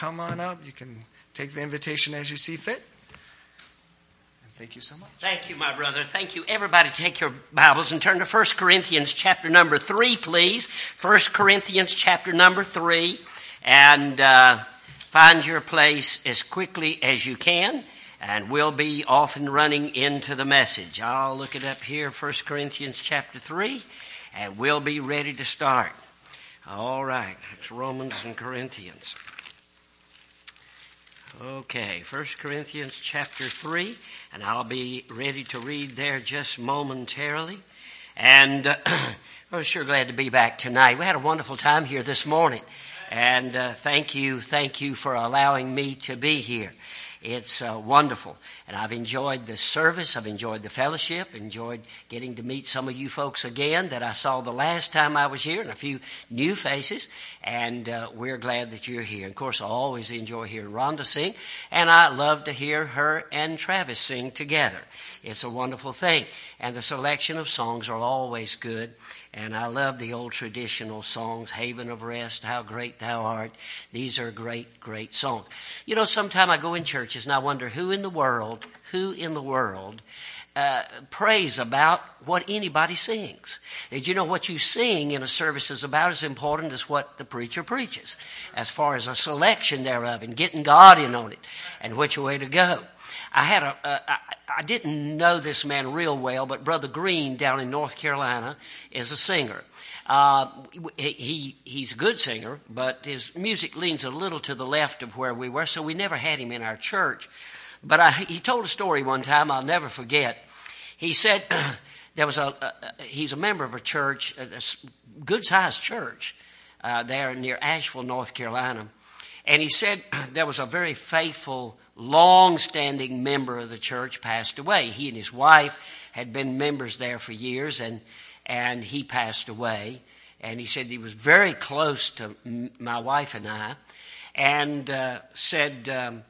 come on up. You can take the invitation as you see fit. And thank you so much. Thank you, my brother. Thank you. Everybody take your Bibles and turn to 1 Corinthians chapter number 3, please. 1 Corinthians chapter number 3. And find your place as quickly as you can. And we'll be off and running into the message. I'll look it up here, 1 Corinthians chapter 3. And we'll be ready to start. All right. It's Romans and Corinthians. Okay, 1 Corinthians chapter 3, and I'll be ready to read there just momentarily. And I'm sure glad to be back tonight. We had a wonderful time here this morning, and thank you for allowing me to be here. It's wonderful, and I've enjoyed the service, I've enjoyed the fellowship, enjoyed getting to meet some of you folks again that I saw the last time I was here, and a few new faces, and we're glad that you're here. Of course, I always enjoy hearing Rhonda sing, and I love to hear her and Travis sing together. It's a wonderful thing, and the selection of songs are always good. And I love the old traditional songs, Haven of Rest, How Great Thou Art. These are great, great songs. You know, sometimes I go in churches and I wonder who in the world prays about what anybody sings. Did you know what you sing in a service is about as important as what the preacher preaches, as far as a selection thereof and getting God in on it and which way to go. I didn't know this man real well, but Brother Green down in North Carolina is a singer. He's a good singer, but his music leans a little to the left of where we were, so we never had him in our church. But he told a story one time I'll never forget. He said he's a member of a church, a good-sized church there near Asheville, North Carolina. And he said there was a very faithful, long-standing member of the church passed away. He and his wife had been members there for years, and he passed away. And he said he was very close to my wife and I, and said,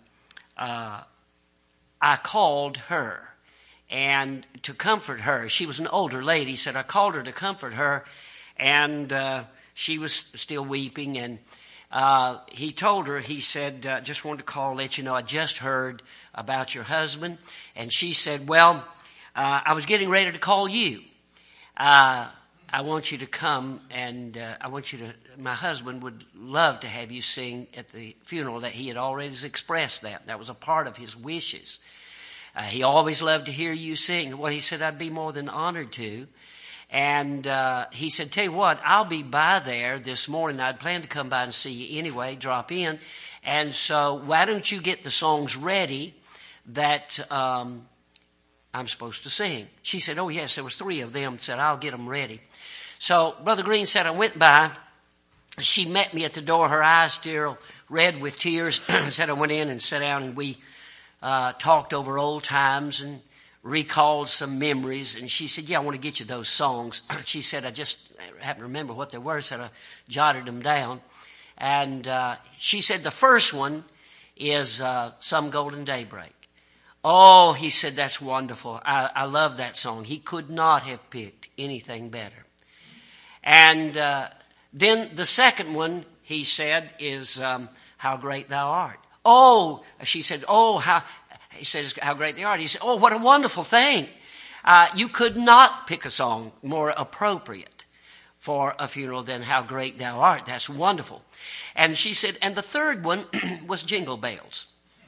I called her and to comfort her. She was an older lady. He said, I called her to comfort her, and she was still weeping, and he told her, he said, just wanted to call, let you know, I just heard about your husband. And she said, well, I was getting ready to call you. I want you to come, and my husband would love to have you sing at the funeral. That he had already expressed that. That was a part of his wishes. He always loved to hear you sing. Well, he said, I'd be more than honored to. And he said, tell you what, I'll be by there this morning. I'd planned to come by and see you anyway, drop in. And so why don't you get the songs ready that I'm supposed to sing? She said, oh, yes, there was 3 of them. Said, I'll get them ready. So Brother Green said, I went by. She met me at the door, her eyes still red with tears. Said I went in and sat down, and we talked over old times and recalled some memories, and she said, yeah, I want to get you those songs. She said, I just happen to remember what they were, said I jotted them down. And she said, the first one is Some Golden Daybreak. Oh, he said, that's wonderful. I love that song. He could not have picked anything better. And then the second one, he said, is How Great Thou Art. Oh, she said, he says, how great they are. He said, oh, what a wonderful thing. You could not pick a song more appropriate for a funeral than How Great Thou Art. That's wonderful. And she said, and the third one was Jingle Bells.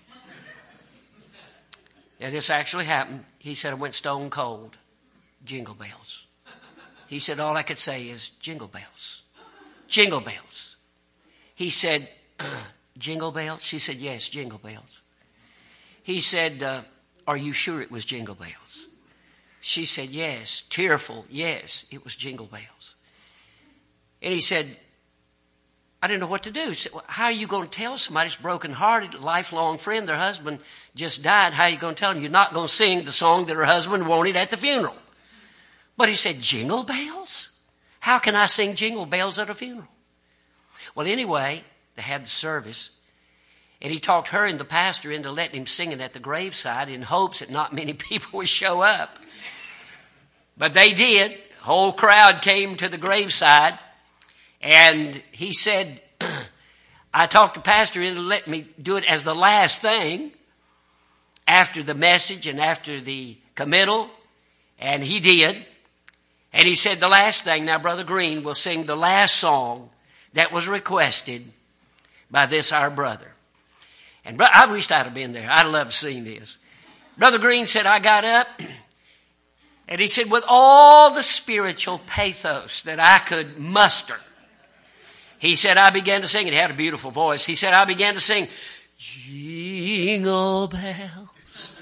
Yeah, this actually happened. He said, I went stone cold. Jingle bells. He said, all I could say is jingle bells. Jingle bells. He said, jingle bells? She said, yes, jingle bells. He said, are you sure it was Jingle Bells? She said, yes, tearful, yes, it was Jingle Bells. And he said, I didn't know what to do. He said, well, how are you going to tell somebody who's broken-hearted, lifelong friend, their husband just died, how are you going to tell them you're not going to sing the song that her husband wanted at the funeral? But he said, Jingle Bells? How can I sing Jingle Bells at a funeral? Well, anyway, they had the service. And he talked her and the pastor into letting him sing it at the graveside in hopes that not many people would show up. But they did. The whole crowd came to the graveside. And he said, I talked to Pastor into letting me do it as the last thing after the message and after the committal, and he did. And he said the last thing, now Brother Green will sing the last song that was requested by this our brother. And I wished I'd have been there. I'd love to sing this. Brother Green said, I got up, and he said, with all the spiritual pathos that I could muster, he said, I began to sing. He had a beautiful voice. He said, I began to sing, Jingle bells,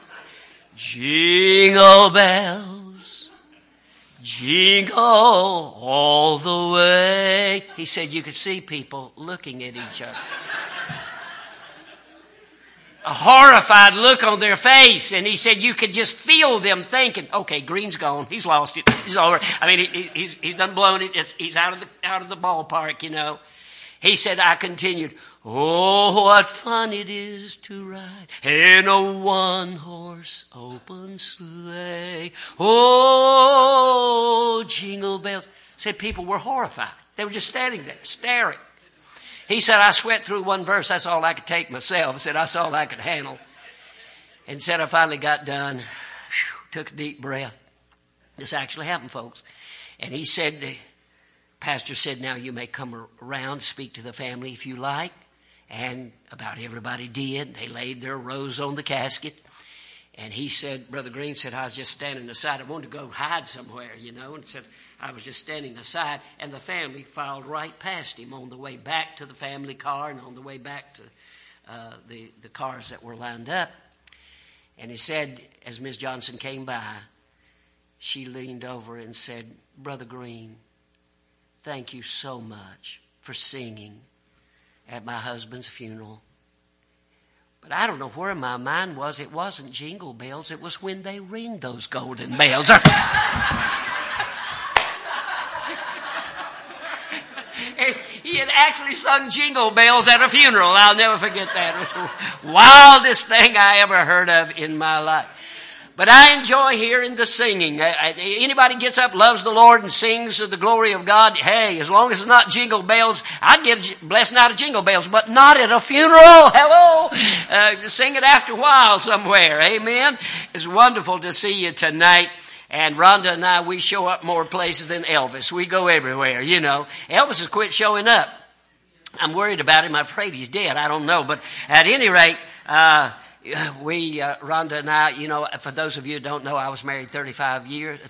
jingle bells, jingle all the way. He said you could see people looking at each other. A horrified look on their face. And he said you could just feel them thinking, okay, Green's gone. He's lost it. He's over. I mean, he's done blown it. He's out of the ballpark, you know. He said, I continued, oh, what fun it is to ride in a one-horse open sleigh. Oh, jingle bells. Said people were horrified. They were just standing there, staring. He said, I sweat through one verse. That's all I could take myself. He said, that's all I could handle. And said, I finally got done. Took a deep breath. This actually happened, folks. And he said, the pastor said, now you may come around, speak to the family if you like. And about everybody did. They laid their rose on the casket. And he said, Brother Green said, I was just standing aside. I wanted to go hide somewhere, you know. And said, I was just standing aside, and the family filed right past him on the way back to the family car and on the way back to the cars that were lined up. And he said, as Miss Johnson came by, she leaned over and said, Brother Green, thank you so much for singing at my husband's funeral. But I don't know where my mind was. It wasn't jingle bells. It was when they ring those golden bells. He had actually sung jingle bells at a funeral. I'll never forget that. It was the wildest thing I ever heard of in my life. But I enjoy hearing the singing. Anybody gets up, loves the Lord, and sings to the glory of God, hey, as long as it's not jingle bells, I'd give blessed night of jingle bells, but not at a funeral. Hello. Sing it after a while somewhere. Amen. It's wonderful to see you tonight. And Rhonda and I, we show up more places than Elvis. We go everywhere, you know. Elvis has quit showing up. I'm worried about him. I'm afraid he's dead. I don't know. But at any rate, Rhonda and I, you know, for those of you who don't know, I was married 39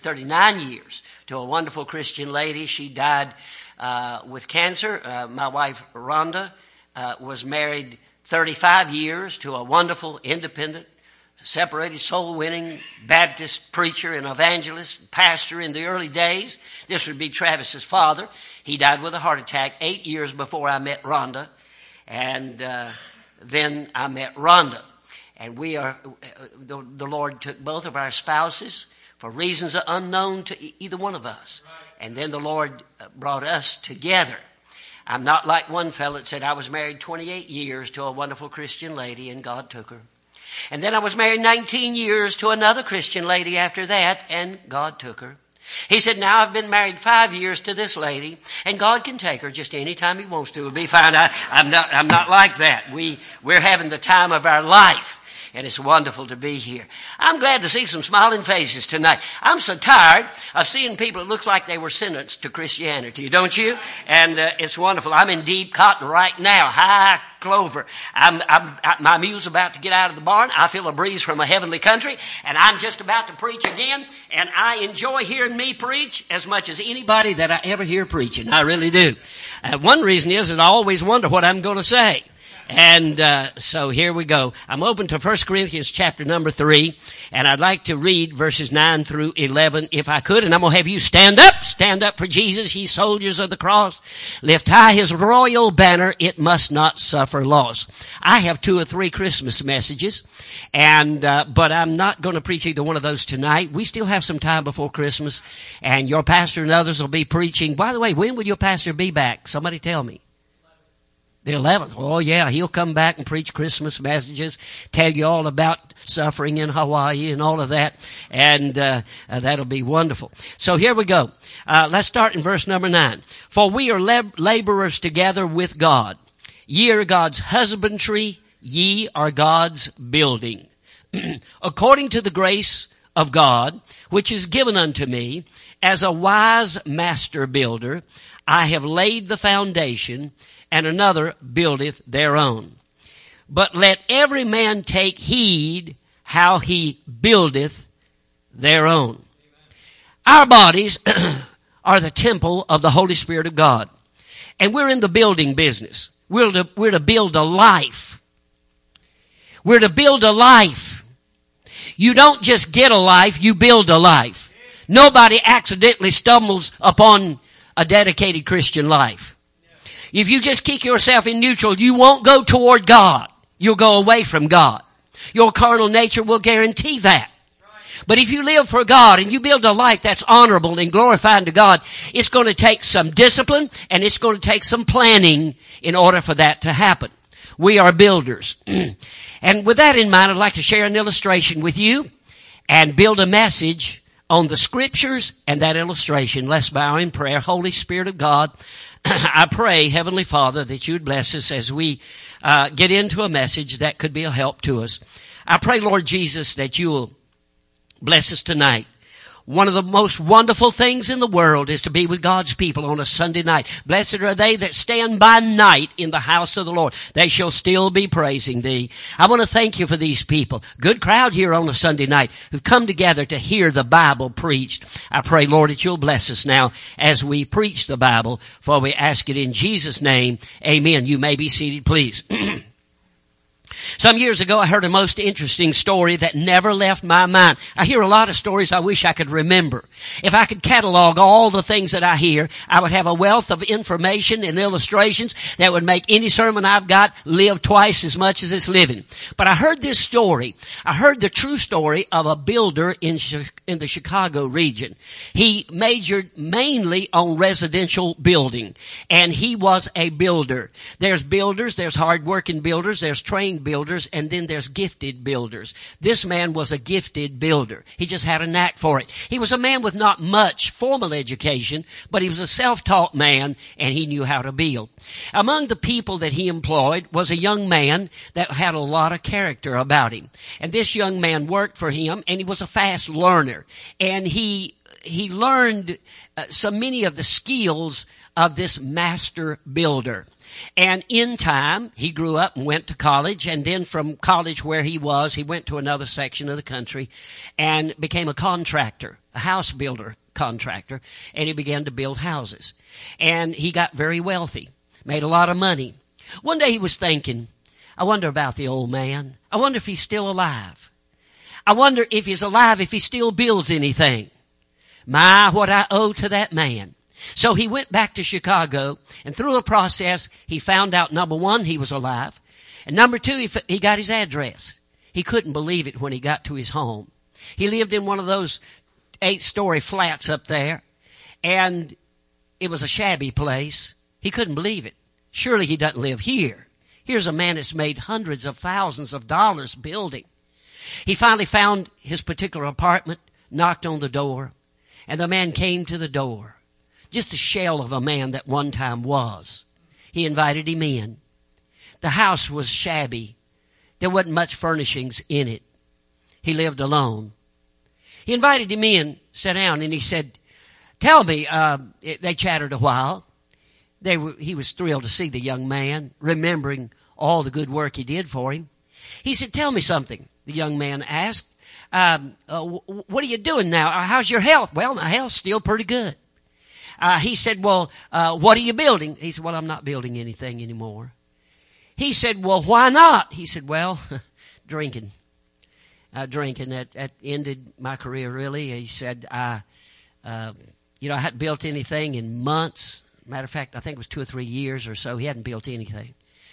years to a wonderful Christian lady. She died with cancer. My wife, Rhonda, was married 35 years to a wonderful, independent, separated, soul-winning Baptist preacher and evangelist, pastor in the early days. This would be Travis's father. He died with a heart attack 8 years before I met Rhonda. And then I met Rhonda. And the Lord took both of our spouses for reasons unknown to either one of us. And then the Lord brought us together. I'm not like one fellow that said I was married 28 years to a wonderful Christian lady and God took her. And then I was married 19 years to another Christian lady after that, and God took her. He said, now I've been married 5 years to this lady, and God can take her just any time he wants to. It'll be fine. I'm not like that. We're having the time of our life. And it's wonderful to be here. I'm glad to see some smiling faces tonight. I'm so tired of seeing people. It looks like they were sentenced to Christianity, don't you? And it's wonderful. I'm in deep cotton right now, high clover. My mule's about to get out of the barn. I feel a breeze from a heavenly country, and I'm just about to preach again. And I enjoy hearing me preach as much as anybody that I ever hear preaching. I really do. One reason is that I always wonder what I'm going to say. And so here we go. I'm open to 1 Corinthians chapter number 3, and I'd like to read verses 9 through 11 if I could. And I'm going to have you stand up for Jesus, ye soldiers of the cross. Lift high his royal banner, it must not suffer loss. I have 2 or 3 Christmas messages, and but I'm not going to preach either one of those tonight. We still have some time before Christmas, and your pastor and others will be preaching. By the way, when will your pastor be back? Somebody tell me. The 11th. Oh, yeah, he'll come back and preach Christmas messages, tell you all about suffering in Hawaii and all of that, and that'll be wonderful. So here we go. Let's start in verse number 9. For we are laborers together with God. Ye are God's husbandry, ye are God's building. According to the grace of God, which is given unto me, as a wise master builder, I have laid the foundation, and another buildeth thereon. But let every man take heed how he buildeth thereon. Our bodies are the temple of the Holy Spirit of God. And we're in the building business. We're to build a life. We're to build a life. You don't just get a life, you build a life. Nobody accidentally stumbles upon a dedicated Christian life. If you just keep yourself in neutral, you won't go toward God. You'll go away from God. Your carnal nature will guarantee that. But if you live for God and you build a life that's honorable and glorifying to God, it's going to take some discipline and it's going to take some planning in order for that to happen. We are builders. And with that in mind, I'd like to share an illustration with you and build a message on the scriptures and that illustration. Let's bow in prayer. Holy Spirit of God, I pray, Heavenly Father, that you would bless us as we get into a message that could be a help to us. I pray, Lord Jesus, that you will bless us tonight. One of the most wonderful things in the world is to be with God's people on a Sunday night. Blessed are they that stand by night in the house of the Lord. They shall still be praising thee. I want to thank you for these people. Good crowd here on a Sunday night who've come together to hear the Bible preached. I pray, Lord, that you'll bless us now as we preach the Bible, for we ask it in Jesus' name. Amen. You may be seated, please. Some years ago, I heard a most interesting story that never left my mind. I hear a lot of stories I wish I could remember. If I could catalog all the things that I hear, I would have a wealth of information and illustrations that would make any sermon I've got live twice as much as it's living. But I heard this story. I heard the true story of a builder in the Chicago region. He majored mainly on residential building, and he was a builder. There's builders, there's hard-working builders, there's trained builders, and then there's gifted builders. This man was a gifted builder. He just had a knack for it. He was a man with not much formal education, but he was a self-taught man, and he knew how to build. Among the people that he employed was a young man that had a lot of character about him. And this young man worked for him, and he was a fast learner. And he learned many of the skills of this master builder. And in time, he grew up and went to college, and then from college where he went to another section of the country and became a contractor, a house builder contractor, and he began to build houses. And he got very wealthy, made a lot of money. One day he was thinking, I wonder about the old man. I wonder if he's still alive. I wonder if he's alive, if he still builds anything. My, what I owe to that man. So he went back to Chicago, and through a process, he found out, number one, he was alive. And number two, he got his address. He couldn't believe it when he got to his home. He lived in one of those 8-story flats up there, and it was a shabby place. He couldn't believe it. Surely he doesn't live here. Here's a man that's made hundreds of thousands of dollars building. He finally found his particular apartment, knocked on the door, and the man came to the door. Just a shell of a man that one time was. He invited him in. The house was shabby. There wasn't much furnishings in it. He lived alone. He invited him in, sat down, and he said, tell me, they chattered a while. He was thrilled to see the young man, remembering all the good work he did for him. He said, tell me something, the young man asked. What are you doing now? How's your health? Well, my health's still pretty good. He said, well, what are you building? He said, well, I'm not building anything anymore. He said, well, why not? He said, well, drinking. That ended my career, really. He said, I hadn't built anything in months. Matter of fact, I think it was 2 or 3 years or so. He hadn't built anything.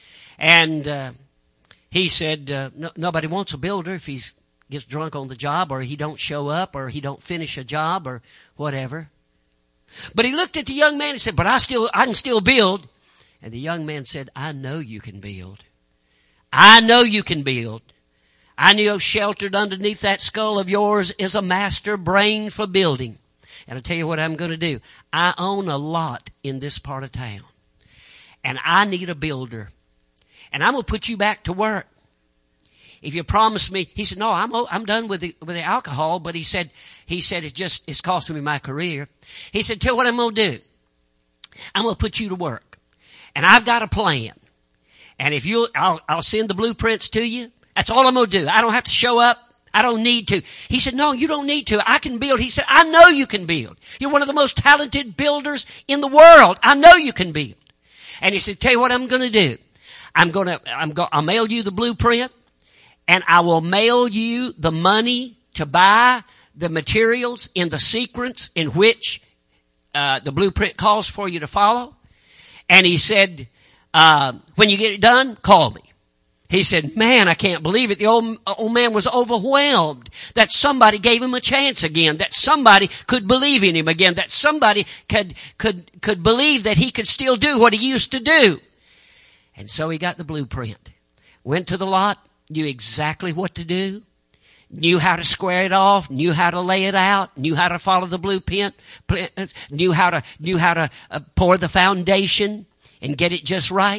And he said, nobody wants a builder if he gets drunk on the job, or he don't show up, or he don't finish a job, or whatever. But he looked at the young man and said, but I can still build. And the young man said, I know you can build. I know you can build. I know sheltered underneath that skull of yours is a master brain for building. And I'll tell you what I'm going to do. I own a lot in this part of town. And I need a builder. and I'm going to put you back to work. If you promise me, he said, no, I'm done with the alcohol, but he said it's costing me my career. He said, tell what I'm going to do. I'm going to put you to work. And I've got a plan. And if I'll send the blueprints to you. That's all I'm going to do. I don't have to show up. I don't need to. He said, no, you don't need to. I can build. He said, I know you can build. You're one of the most talented builders in the world. I know you can build. And he said, tell you what I'm going to do. I'll mail you the blueprint, and I will mail you the money to buy the materials in the sequence in which the blueprint calls for you to follow. And he said, when you get it done, call me. He said, man, I can't believe it. The old man was overwhelmed that somebody gave him a chance again, that somebody could believe in him again, that somebody could believe that he could still do what he used to do. And so he got the blueprint, went to the lot, knew exactly what to do, knew how to square it off, knew how to lay it out, knew how to follow the blueprint, knew how to pour the foundation and get it just right.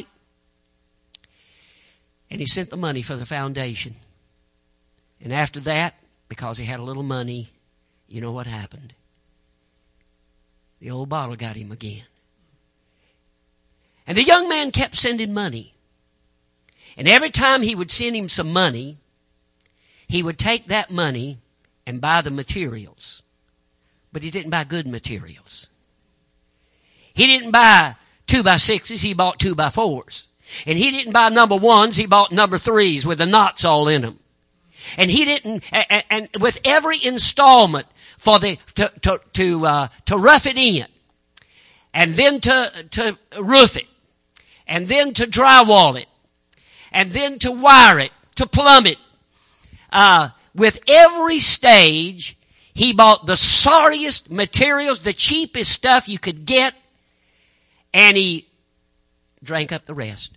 And he sent the money for the foundation. And after that, because he had a little money, you know what happened? The old bottle got him again. And the young man kept sending money. And every time he would send him some money, he would take that money and buy the materials. But he didn't buy good materials. He didn't buy 2x6s, he bought 2x4s. And he didn't buy number 1s, he bought number 3s with the knots all in them. And he didn't, and with every installment for to rough it in, and then to roof it, and then to drywall it, and then to wire it, to plumb it. With every stage, he bought the sorriest materials, the cheapest stuff you could get, and he drank up the rest.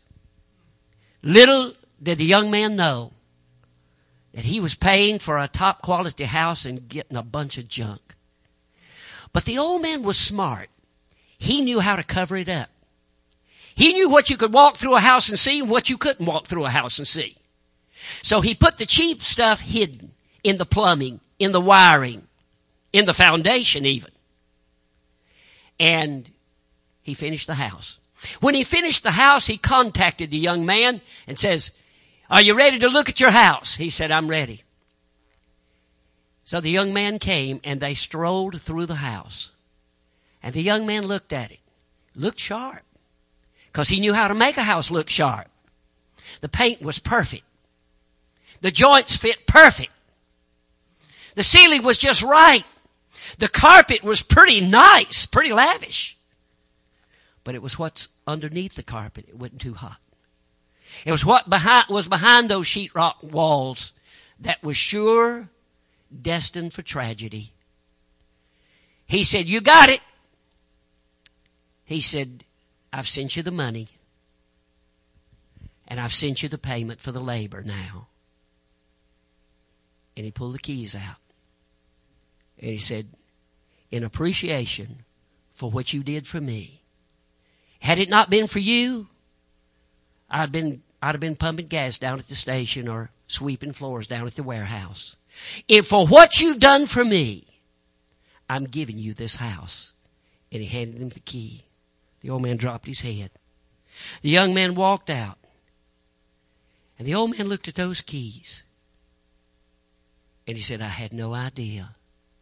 Little did the young man know that he was paying for a top quality house and getting a bunch of junk. But the old man was smart. He knew how to cover it up. He knew what you could walk through a house and see and what you couldn't walk through a house and see. So he put the cheap stuff hidden in the plumbing, in the wiring, in the foundation even. And he finished the house. When he finished the house, he contacted the young man and says, are you ready to look at your house? He said, I'm ready. So the young man came and they strolled through the house. And the young man looked at it. Looked sharp. Because he knew how to make a house look sharp. The paint was perfect. The joints fit perfect. The ceiling was just right. The carpet was pretty nice, pretty lavish. But it was what's underneath the carpet. It wasn't too hot. It was what was behind those sheetrock walls that was sure destined for tragedy. He said, you got it. He said, I've sent you the money. And I've sent you the payment for the labor now. And he pulled the keys out. And he said, in appreciation for what you did for me, had it not been for you, I'd have been pumping gas down at the station or sweeping floors down at the warehouse. If for what you've done for me, I'm giving you this house. And he handed him the key. The old man dropped his head. The young man walked out. And the old man looked at those keys. And he said, I had no idea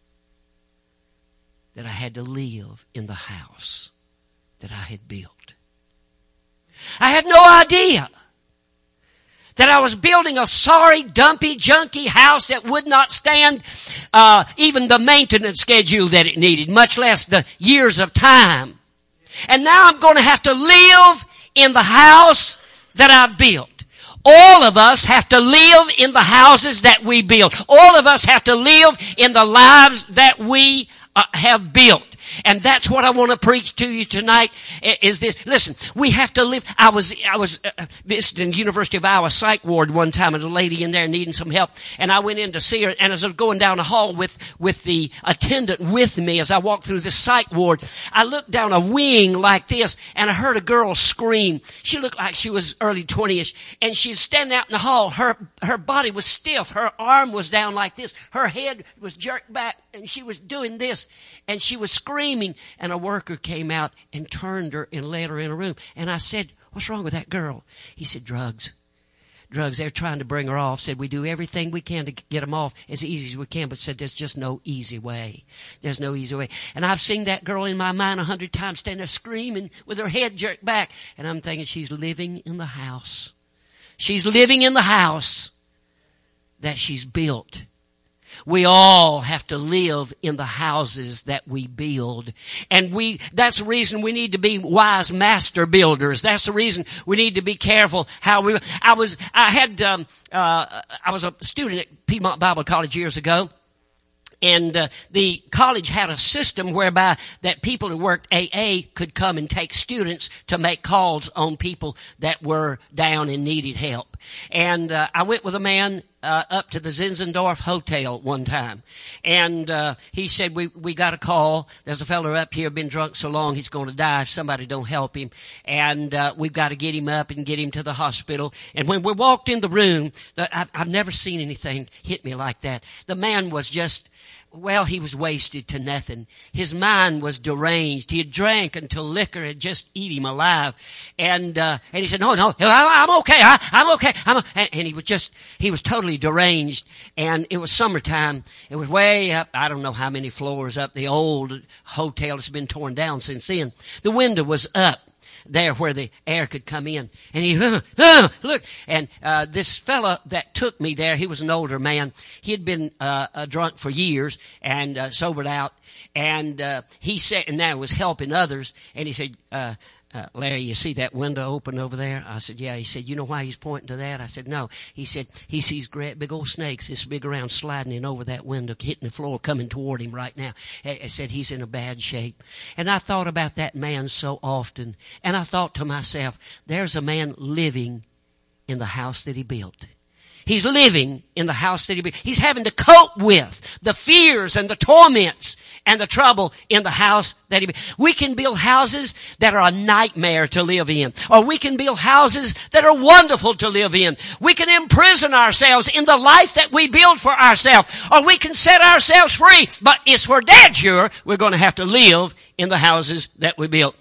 that I had to live in the house that I had built. I had no idea that I was building a sorry, dumpy, junky house that would not stand even the maintenance schedule that it needed, much less the years of time. And now I'm going to have to live in the house that I built. All of us have to live in the houses that we build. All of us have to live in the lives that we have built. And that's what I want to preach to you tonight is this. Listen, we have to live. I was visiting University of Iowa psych ward one time, and a lady in there needing some help. And I went in to see her, and as I was going down the hall with the attendant with me as I walked through the psych ward, I looked down a wing like this, and I heard a girl scream. She looked like she was early 20-ish, and she was standing out in the hall. Her body was stiff. Her arm was down like this. Her head was jerked back, and she was doing this, and she was screaming. And a worker came out and turned her and led her in a room. And I said, "What's wrong with that girl?" He said, drugs. They're trying to bring her off. Said, we do everything we can to get them off as easy as we can, but said, there's just no easy way. There's no easy way. And I've seen that girl in my mind 100 times standing there screaming with her head jerked back. And I'm thinking, she's living in the house. She's living in the house that she's built. We all have to live in the houses that we build. And that's the reason we need to be wise master builders. That's the reason we need to be careful how we, I was a student at Piedmont Bible College years ago. And the college had a system whereby that people who worked AA could come and take students to make calls on people that were down and needed help. And I went with a man up to the Zinzendorf Hotel one time. And he said, we got a call. There's a fella up here been drunk so long he's going to die if somebody don't help him. And we've got to get him up and get him to the hospital. And when we walked in the room, I've never seen anything hit me like that. The man was just... well, he was wasted to nothing. His mind was deranged. He had drank until liquor had just eat him alive. And he said, no, I'm okay. I'm okay. And he was totally deranged. And it was summertime. It was way up, I don't know how many floors up. The old hotel has been torn down since then. The window was up there where the air could come in. And he, look. And this fella that took me there, he was an older man. He had been drunk for years and sobered out. And he said, and now was helping others. And he said, Larry, you see that window open over there? I said, yeah. He said, you know why he's pointing to that? I said, no. He said, he sees great big old snakes this big around sliding in over that window, hitting the floor, coming toward him right now. I said, he's in a bad shape. And I thought about that man so often. And I thought to myself, there's a man living in the house that he built. He's living in the house that he built. He's having to cope with the fears and the torments and the trouble in the house that he built. We can build houses that are a nightmare to live in. Or we can build houses that are wonderful to live in. We can imprison ourselves in the life that we build for ourselves. Or we can set ourselves free. But it's for dead sure we're going to have to live in the houses that we built.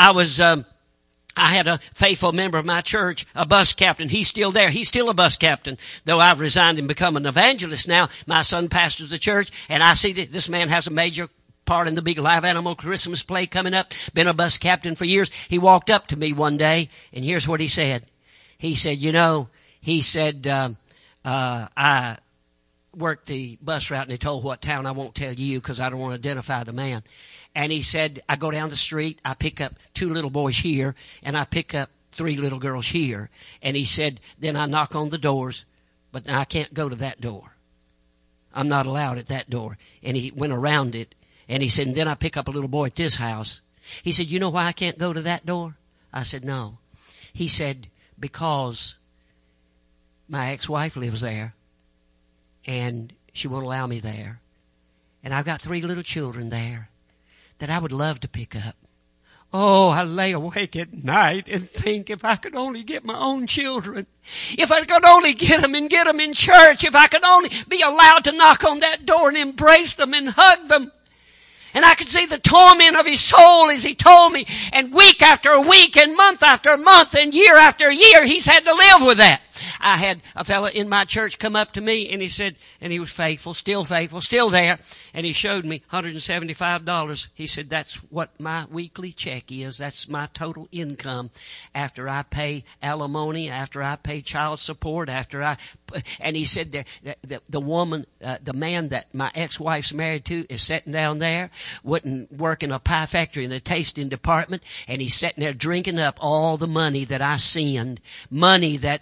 I had a faithful member of my church, a bus captain. He's still there. He's still a bus captain, though I've resigned and become an evangelist now. My son pastors the church, and I see that this man has a major part in the big live animal Christmas play coming up. Been a bus captain for years. He walked up to me one day, and here's what he said. He said, I worked the bus route, and they told what town. I won't tell you because I don't want to identify the man. And he said, I go down the street, I pick up 2 little boys here, and I pick up 3 little girls here. And he said, then I knock on the doors, but now I can't go to that door. I'm not allowed at that door. And he went around it, and he said, and then I pick up a little boy at this house. He said, you know why I can't go to that door? I said, no. He said, because my ex-wife lives there, and she won't allow me there. And I've got 3 little children there that I would love to pick up. Oh, I lay awake at night and think if I could only get my own children, if I could only get them in church, if I could only be allowed to knock on that door and embrace them and hug them. And I could see the torment of his soul as he told me. And week after week and month after month and year after year, he's had to live with that. I had a fella in my church come up to me and he said, and he was faithful, still there. And he showed me $175. He said, that's what my weekly check is. That's my total income after I pay alimony, after I pay child support, and he said the woman, the man that my ex-wife's married to is sitting down there, wouldn't work in a pie factory in the tasting department, and he's sitting there drinking up all the money that I send, money that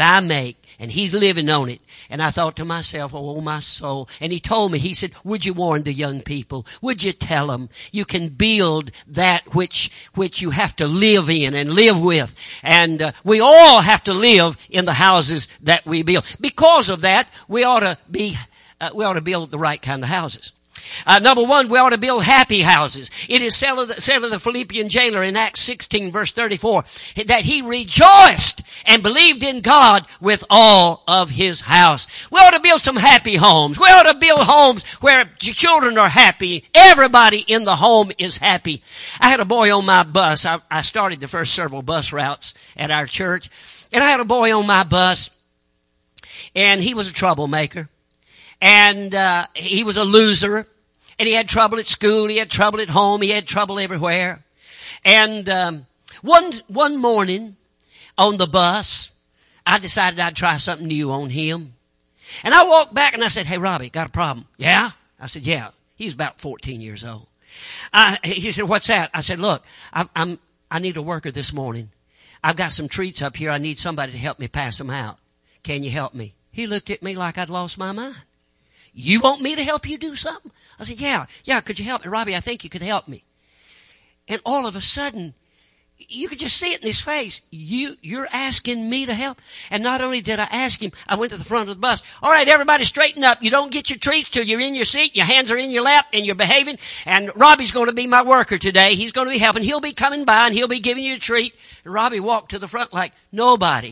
I make, and he's living on it. And I thought to myself, oh, my soul. And he told me, he said, would you warn the young people? Would you tell them you can build that which you have to live in and live with? And we all have to live in the houses that we build. Because of that, we ought to build the right kind of houses. Number one, we ought to build happy houses. It is said of the Philippian jailer in Acts 16 verse 34 that he rejoiced and believed in God with all of his house. We ought to build some happy homes. We ought to build homes where children are happy. Everybody in the home is happy. I had a boy on my bus. I started the first several bus routes at our church. And I had a boy on my bus, and he was a troublemaker. And he was a loser. And he had trouble at school. He had trouble at home. He had trouble everywhere. And one morning on the bus, I decided I'd try something new on him. And I walked back and I said, hey, Robbie, got a problem? Yeah? I said, yeah. He's about 14 years old. He said, what's that? I said, look, I need a worker this morning. I've got some treats up here. I need somebody to help me pass them out. Can you help me? He looked at me like I'd lost my mind. You want me to help you do something? I said, yeah, could you help me? Robbie, I think you could help me. And all of a sudden, you could just see it in his face. You're asking me to help. And not only did I ask him, I went to the front of the bus. All right, everybody straighten up. You don't get your treats till you're in your seat. Your hands are in your lap and you're behaving. And Robbie's going to be my worker today. He's going to be helping. He'll be coming by and he'll be giving you a treat. And Robbie walked to the front like nobody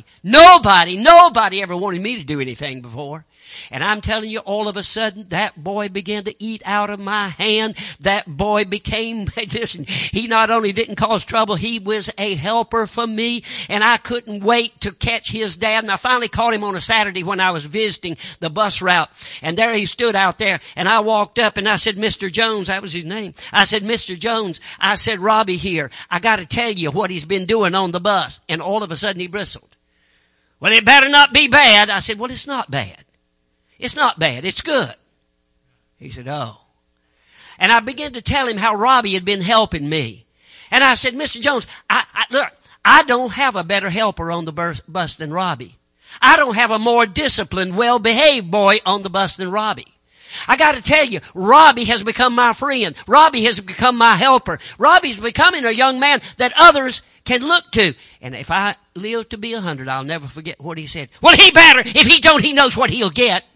ever wanted me to do anything before. And I'm telling you, all of a sudden, that boy began to eat out of my hand. That boy became, listen, he not only didn't cause trouble, he was a helper for me. And I couldn't wait to catch his dad. And I finally caught him on a Saturday when I was visiting the bus route. And there he stood out there. And I walked up and I said, Mr. Jones, that was his name. I said, Mr. Jones, I said, Robbie here. I got to tell you what he's been doing on the bus. And all of a sudden he bristled. Well, it better not be bad. I said, well, it's not bad. It's not bad. It's good. He said, oh. And I began to tell him how Robbie had been helping me. And I said, Mr. Jones, look, I don't have a better helper on the bus than Robbie. I don't have a more disciplined, well-behaved boy on the bus than Robbie. I got to tell you, Robbie has become my friend. Robbie has become my helper. Robbie's becoming a young man that others can look to. And if I live to be 100, I'll never forget what he said. Well, he better. If he don't, he knows what he'll get.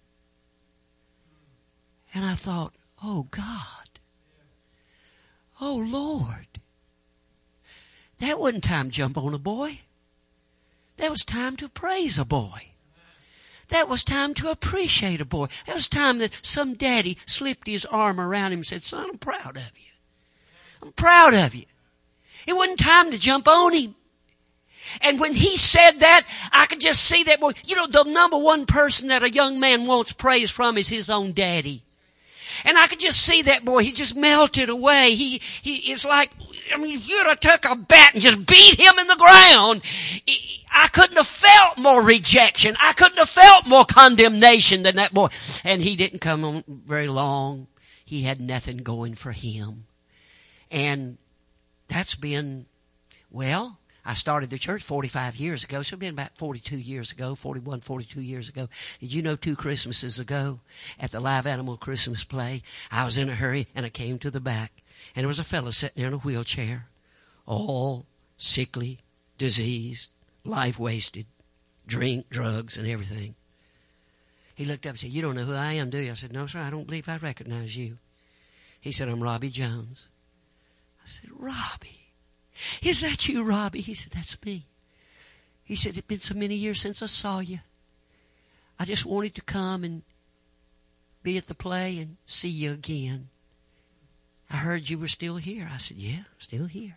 And I thought, oh God, oh Lord, that wasn't time to jump on a boy. That was time to praise a boy. That was time to appreciate a boy. That was time that some daddy slipped his arm around him and said, son, I'm proud of you. I'm proud of you. It wasn't time to jump on him. And when he said that, I could just see that boy. You know, the number one person that a young man wants praise from is his own daddy. And I could just see that boy. He just melted away. It's like, I mean, if you'd have took a bat and just beat him in the ground, I couldn't have felt more rejection. I couldn't have felt more condemnation than that boy. And he didn't come on very long. He had nothing going for him. And that's been, well, I started the church 45 years ago, so it's been about 42 years ago, 42 years ago. Did you know 2 Christmases ago at the Live Animal Christmas play, I was in a hurry and I came to the back and there was a fellow sitting there in a wheelchair, all sickly, diseased, life wasted, drink, drugs, and everything. He looked up and said, you don't know who I am, do you? I said, no, sir, I don't believe I recognize you. He said, I'm Robbie Jones. I said, Robbie. Is that you, Robbie? He said, that's me. He said, it's been so many years since I saw you. I just wanted to come and be at the play and see you again. I heard you were still here. I said, yeah, still here.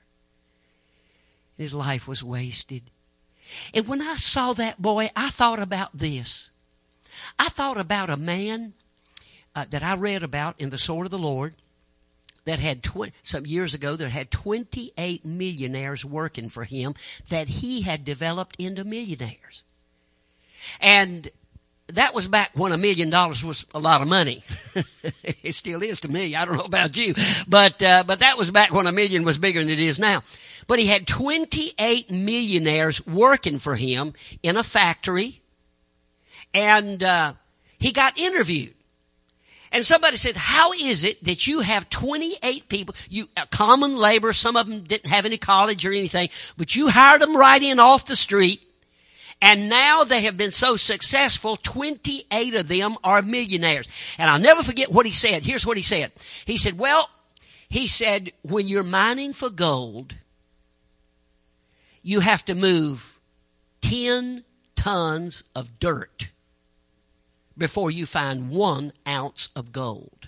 His life was wasted. And when I saw that boy, I thought about this. I thought about a man that I read about in The Sword of the Lord that had some years ago that had 28 millionaires working for him that he had developed into millionaires. And that was back when $1 million was a lot of money. It still is to me. I don't know about you, but that was back when $1 million was bigger than it is now. But he had 28 millionaires working for him in a factory. And he got interviewed. And somebody said, how is it that you have 28 people, common labor, some of them didn't have any college or anything, but you hired them right in off the street, and now they have been so successful, 28 of them are millionaires. And I'll never forget what he said. Here's what he said. He said, when you're mining for gold, you have to move 10 tons of dirt before you find 1 ounce of gold.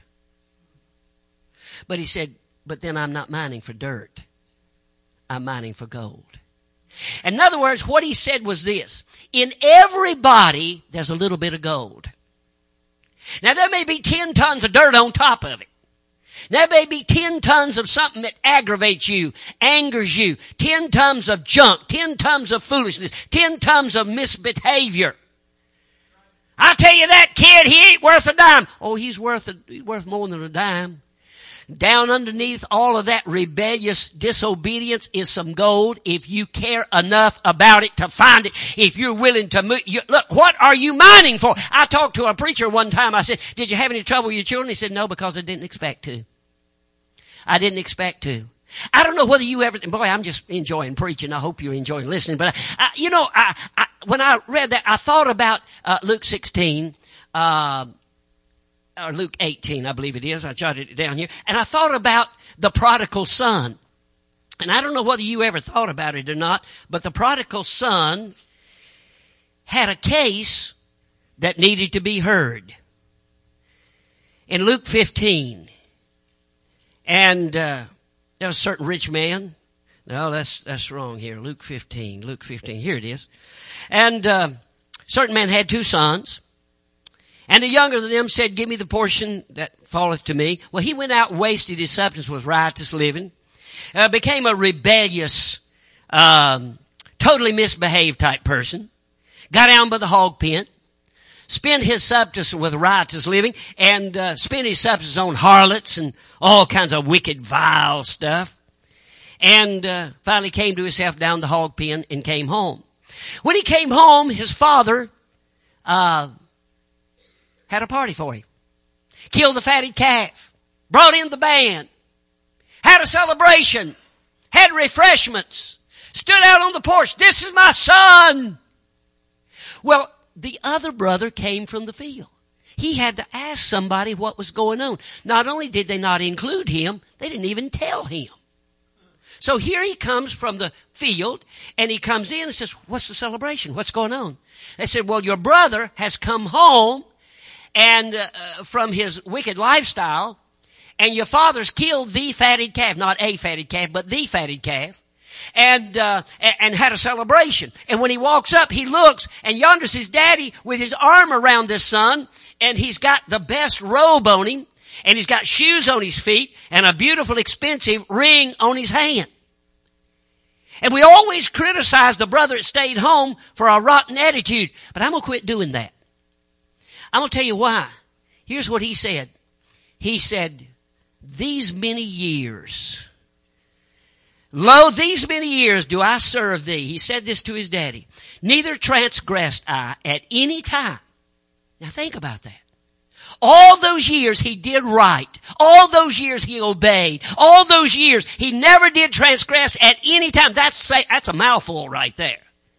But he said, but then I'm not mining for dirt. I'm mining for gold. In other words, what he said was this. In everybody, there's a little bit of gold. Now, there may be 10 tons of dirt on top of it. There may be 10 tons of something that aggravates you, angers you, 10 tons of junk, 10 tons of foolishness, 10 tons of misbehavior. I tell you, that kid, he ain't worth a dime. Oh, he's worth more than a dime. Down underneath all of that rebellious disobedience is some gold if you care enough about it to find it, if you're willing to move. Look, what are you mining for? I talked to a preacher one time. I said, did you have any trouble with your children? He said, no, because I didn't expect to. I didn't expect to. I don't know whether you ever, boy, I'm just enjoying preaching. I hope you're enjoying listening. But, when I read that, I thought about Luke 16, or Luke 18, I believe it is. I jotted it down here. And I thought about the prodigal son. And I don't know whether you ever thought about it or not, but the prodigal son had a case that needed to be heard. In Luke 15, and there was a certain rich man. No, that's wrong here. Luke 15. Here it is. And certain man had 2 sons. And the younger of them said, give me the portion that falleth to me. Well, he went out and wasted his substance with riotous living. Became a rebellious, totally misbehaved type person. Got down by the hog pen. Spent his substance with riotous living. And spent his substance on harlots and all kinds of wicked, vile stuff. And finally came to himself down the hog pen and came home. When he came home, his father had a party for him. Killed the fatted calf. Brought in the band. Had a celebration. Had refreshments. Stood out on the porch. This is my son. Well, the other brother came from the field. He had to ask somebody what was going on. Not only did they not include him, they didn't even tell him. So here he comes from the field, and he comes in and says, what's the celebration? What's going on? They said, well, your brother has come home and from his wicked lifestyle, and your father's killed the fatted calf, not a fatted calf, but the fatted calf, and had a celebration. And when he walks up, he looks, and yonder's his daddy with his arm around this son, and he's got the best robe on him, and he's got shoes on his feet, and a beautiful, expensive ring on his hand. And we always criticize the brother that stayed home for a rotten attitude, but I'm going to quit doing that. I'm going to tell you why. Here's what he said. He said, these many years, lo, these many years do I serve thee. He said this to his daddy. Neither transgressed I at any time. Now think about that. All those years he did right. All those years he obeyed. All those years he never did transgress at any time. That's a mouthful right there.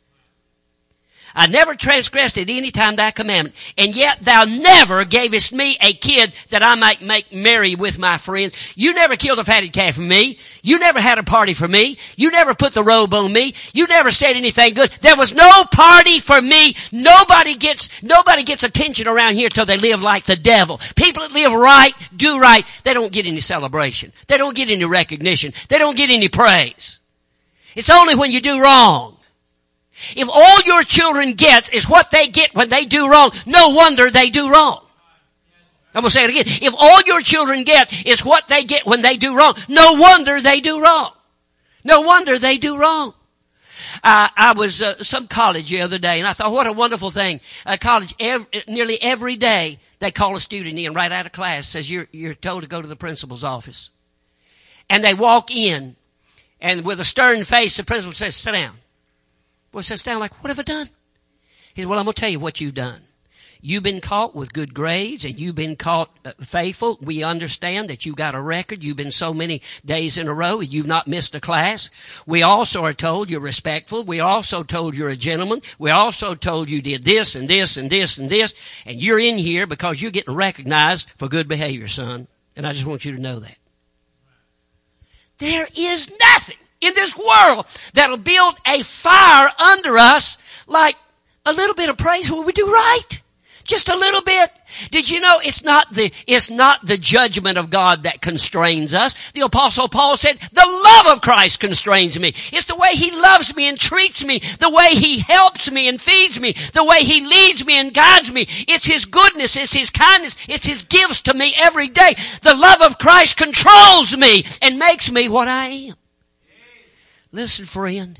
I never transgressed at any time thy commandment. And yet thou never gavest me a kid that I might make merry with my friends. You never killed a fatted calf for me. You never had a party for me. You never put the robe on me. You never said anything good. There was no party for me. Nobody gets attention around here till they live like the devil. People that live right, do right, they don't get any celebration. They don't get any recognition. They don't get any praise. It's only when you do wrong. If all your children get is what they get when they do wrong, no wonder they do wrong. I'm going to say it again. If all your children get is what they get when they do wrong, no wonder they do wrong. No wonder they do wrong. I was some college the other day, and I thought, what a wonderful thing. College, nearly every day, they call a student in right out of class, says you're told to go to the principal's office. And they walk in, And with a stern face, the principal says, sit down. Boy sits down like, what have I done? He said, well, I'm going to tell you what you've done. You've been caught with good grades and you've been caught faithful. We understand that you got a record. You've been so many days in a row. You've not missed a class. We also are told you're respectful. We also told you're a gentleman. We also told you did this and this and this and this. And you're in here because you're getting recognized for good behavior, son. And I just want you to know that. There is nothing in this world that'll build a fire under us like a little bit of praise when we do right. Just a little bit. Did you know it's not the judgment of God that constrains us? The Apostle Paul said, the love of Christ constrains me. It's the way He loves me and treats me, the way He helps me and feeds me, the way He leads me and guides me. It's His goodness, it's His kindness, it's His gifts to me every day. The love of Christ controls me and makes me what I am. Listen, friend.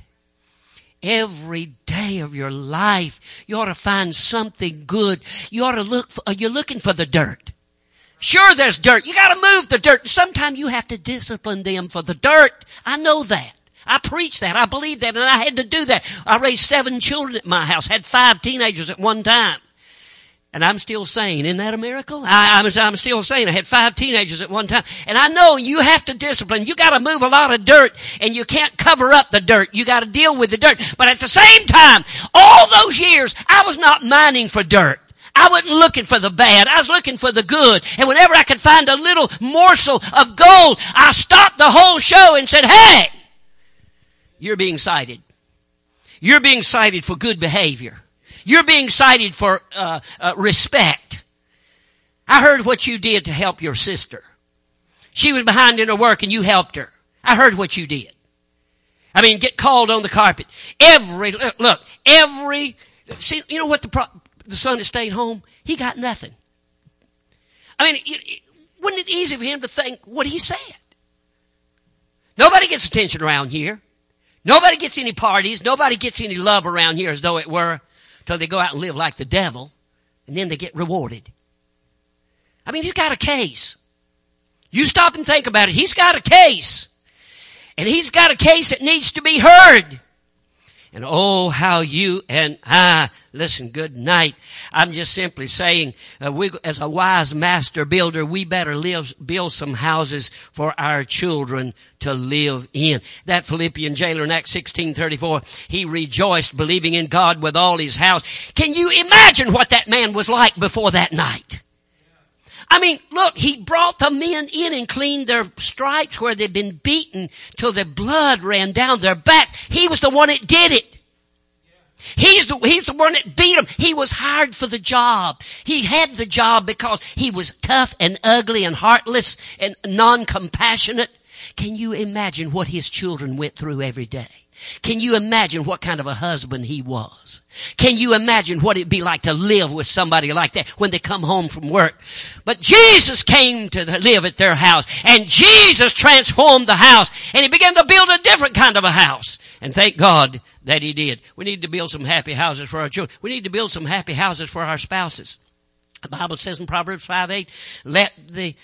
Every day of your life, you ought to find something good. You ought to look for, you're looking for the dirt. Sure, there's dirt. You got to move the dirt. Sometimes you have to discipline them for the dirt. I know that. I preach that. I believe that. And I had to do that. I raised 7 children at my house. Had 5 teenagers at one time. And I'm still sane. Isn't that a miracle? I'm still sane. I had 5 teenagers at one time. And I know you have to discipline. You got to move a lot of dirt. And you can't cover up the dirt. You got to deal with the dirt. But at the same time, all those years, I was not mining for dirt. I wasn't looking for the bad. I was looking for the good. And whenever I could find a little morsel of gold, I stopped the whole show and said, hey, you're being cited. You're being cited for good behavior. You're being cited for respect. I heard what you did to help your sister. She was behind in her work and you helped her. I heard what you did. I mean, get called on the carpet. See, you know what the son that stayed home? He got nothing. I mean, wasn't it easy for him to think what he said? Nobody gets attention around here. Nobody gets any parties. Nobody gets any love around here as though it were. Till they go out and live like the devil, and then they get rewarded. I mean, he's got a case. You stop and think about it. He's got a case. And he's got a case that needs to be heard. And oh, how you and I, listen, good night. I'm just simply saying, we, as a wise master builder, we better build some houses for our children to live in. That Philippian jailer in Acts 16:34, he rejoiced believing in God with all his house. Can you imagine what that man was like before that night? I mean, look, he brought the men in and cleaned their stripes where they'd been beaten till the blood ran down their back. He was the one that did it. He's the one that beat them. He was hired for the job. He had the job because he was tough and ugly and heartless and non-compassionate. Can you imagine what his children went through every day? Can you imagine what kind of a husband he was? Can you imagine what it'd be like to live with somebody like that when they come home from work? But Jesus came to live at their house, and Jesus transformed the house, and he began to build a different kind of a house. And thank God that he did. We need to build some happy houses for our children. We need to build some happy houses for our spouses. The Bible says in Proverbs 5:8, let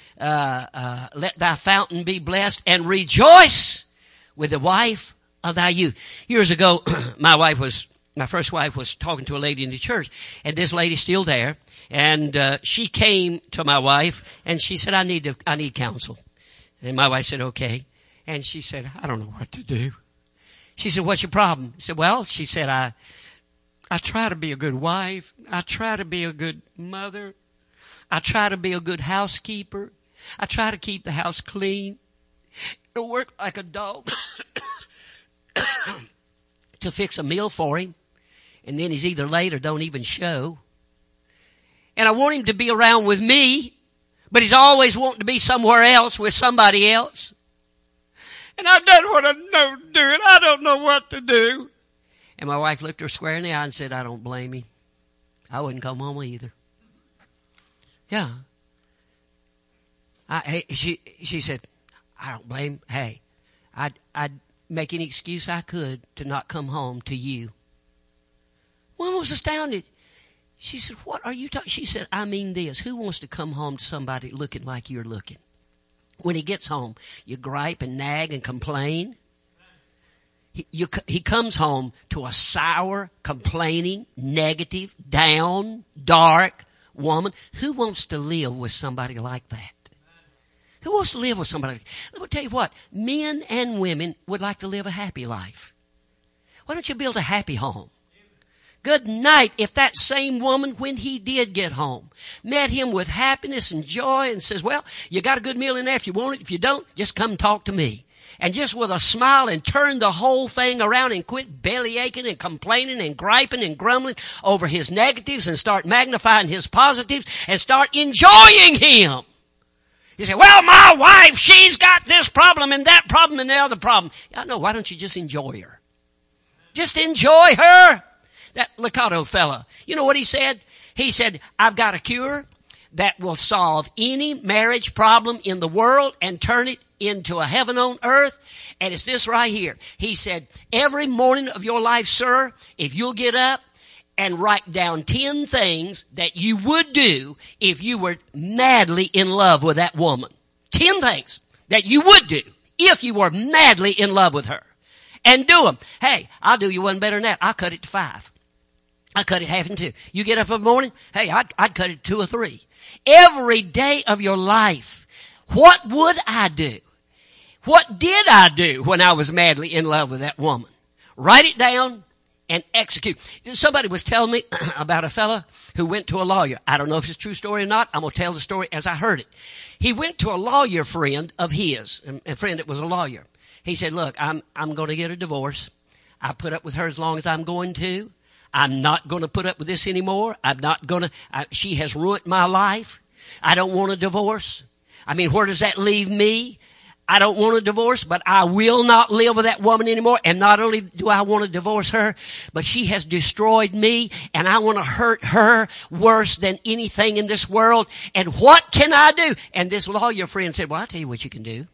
thy fountain be blessed and rejoice with the wife of thy youth. Years ago, my first wife was talking to a lady in the church, and this lady's still there, and she came to my wife, and she said, I need counsel. And my wife said, okay. And she said, I don't know what to do. She said, what's your problem? I said, well, she said, I try to be a good wife. I try to be a good mother. I try to be a good housekeeper. I try to keep the house clean. I work like a dog to fix a meal for him. And then he's either late or don't even show. And I want him to be around with me, but he's always wanting to be somewhere else with somebody else. And I've done what I know to do, and I don't know what to do. And my wife looked her square in the eye and said, I don't blame him. I wouldn't come home either. Yeah. She said, I don't blame him. Hey, I'd make any excuse I could to not come home to you. One was astounded. She said, what are you talking? She said, I mean this. Who wants to come home to somebody looking like you're looking? When he gets home, you gripe and nag and complain. he comes home to a sour, complaining, negative, down, dark woman. Who wants to live with somebody like that? Who wants to live with somebody? Let me tell you what, men and women would like to live a happy life. Why don't you build a happy home? Good night. If that same woman, when he did get home, met him with happiness and joy and says, well, you got a good meal in there if you want it. If you don't, just come talk to me. And just with a smile and turn the whole thing around and quit belly aching and complaining and griping and grumbling over his negatives and start magnifying his positives and start enjoying him. You say, well, my wife, she's got this problem and that problem and the other problem. I know, why don't you just enjoy her? Just enjoy her. That Licato fella, you know what he said? He said, I've got a cure that will solve any marriage problem in the world and turn it into a heaven on earth. And it's this right here. He said, every morning of your life, sir, if you'll get up and write down 10 things that you would do if you were madly in love with that woman. 10 things that you would do if you were madly in love with her. And do them. Hey, I'll do you one better than that. I'll cut it to 5. I cut it half in 2. You get up in the morning, hey, I'd cut it to 2 or 3. Every day of your life, what would I do? What did I do when I was madly in love with that woman? Write it down and execute. Somebody was telling me about a fella who went to a lawyer. I don't know if it's a true story or not. I'm going to tell the story as I heard it. He went to a lawyer friend of his, a friend that was a lawyer. He said, look, I'm going to get a divorce. I put up with her as long as I'm going to. I'm not going to put up with this anymore. She has ruined my life. I don't want a divorce. I mean, where does that leave me? I don't want a divorce, but I will not live with that woman anymore. And not only do I want to divorce her, but she has destroyed me, and I want to hurt her worse than anything in this world. And what can I do? And this lawyer friend said, well, I'll tell you what you can do.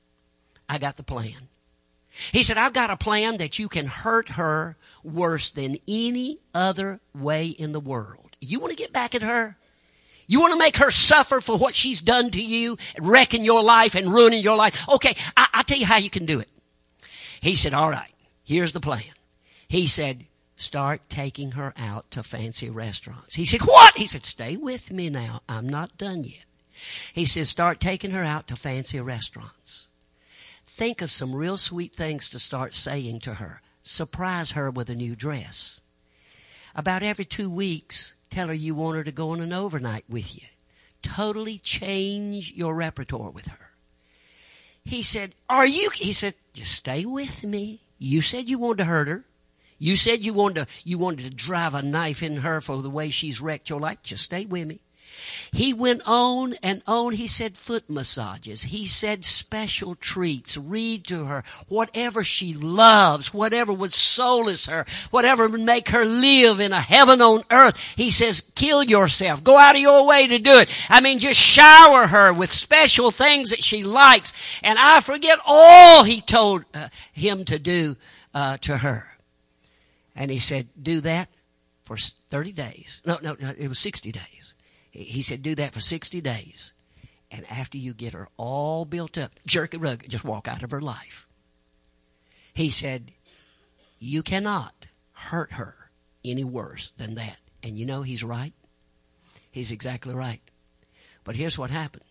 I got the plan. He said, I've got a plan that you can hurt her worse than any other way in the world. You want to get back at her? You want to make her suffer for what she's done to you, wrecking your life and ruining your life? Okay, I'll tell you how you can do it. He said, all right, here's the plan. He said, start taking her out to fancy restaurants. He said, what? He said, stay with me now. I'm not done yet. He said, start taking her out to fancy restaurants. Think of some real sweet things to start saying to her. Surprise her with a new dress. About every 2 weeks, tell her you want her to go on an overnight with you. Totally change your repertoire with her. He said, he said, just stay with me. You said you wanted to hurt her. You said you wanted to drive a knife in her for the way she's wrecked your life. Just stay with me. He went on and on. He said foot massages. He said special treats. Read to her whatever she loves, whatever would solace her, whatever would make her live in a heaven on earth. He says, kill yourself. Go out of your way to do it. I mean, just shower her with special things that she likes. And I forget all he told him to do to her. And he said, do that for 30 days. No, it was 60 days. He said, do that for 60 days. And after you get her all built up, jerk a rug, just walk out of her life. He said, you cannot hurt her any worse than that. And you know he's right. He's exactly right. But here's what happened.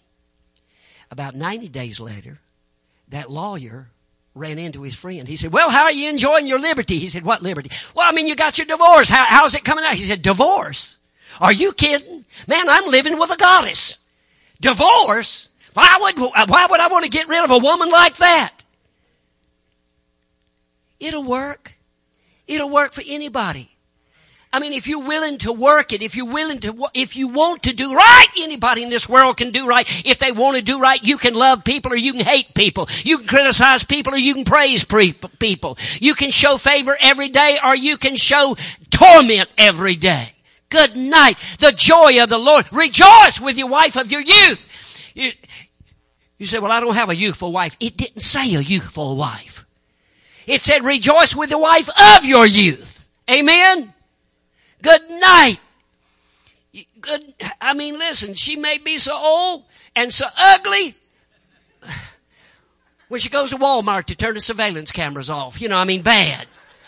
About 90 days later, that lawyer ran into his friend. He said, well, how are you enjoying your liberty? He said, what liberty? Well, I mean, you got your divorce. How's it coming out? He said, divorce? Are you kidding? Man, I'm living with a goddess. Divorce? Why would I want to get rid of a woman like that? It'll work. It'll work for anybody. I mean, if you're willing to work it, if you want to do right, anybody in this world can do right. If they want to do right, you can love people or you can hate people. You can criticize people or you can praise people. You can show favor every day or you can show torment every day. Good night. The joy of the Lord. Rejoice with your wife of your youth. You say, well, I don't have a youthful wife. It didn't say a youthful wife. It said rejoice with the wife of your youth. Amen? Good night. I mean, listen, she may be so old and so ugly. when she goes to Walmart to turn the surveillance cameras off. Bad.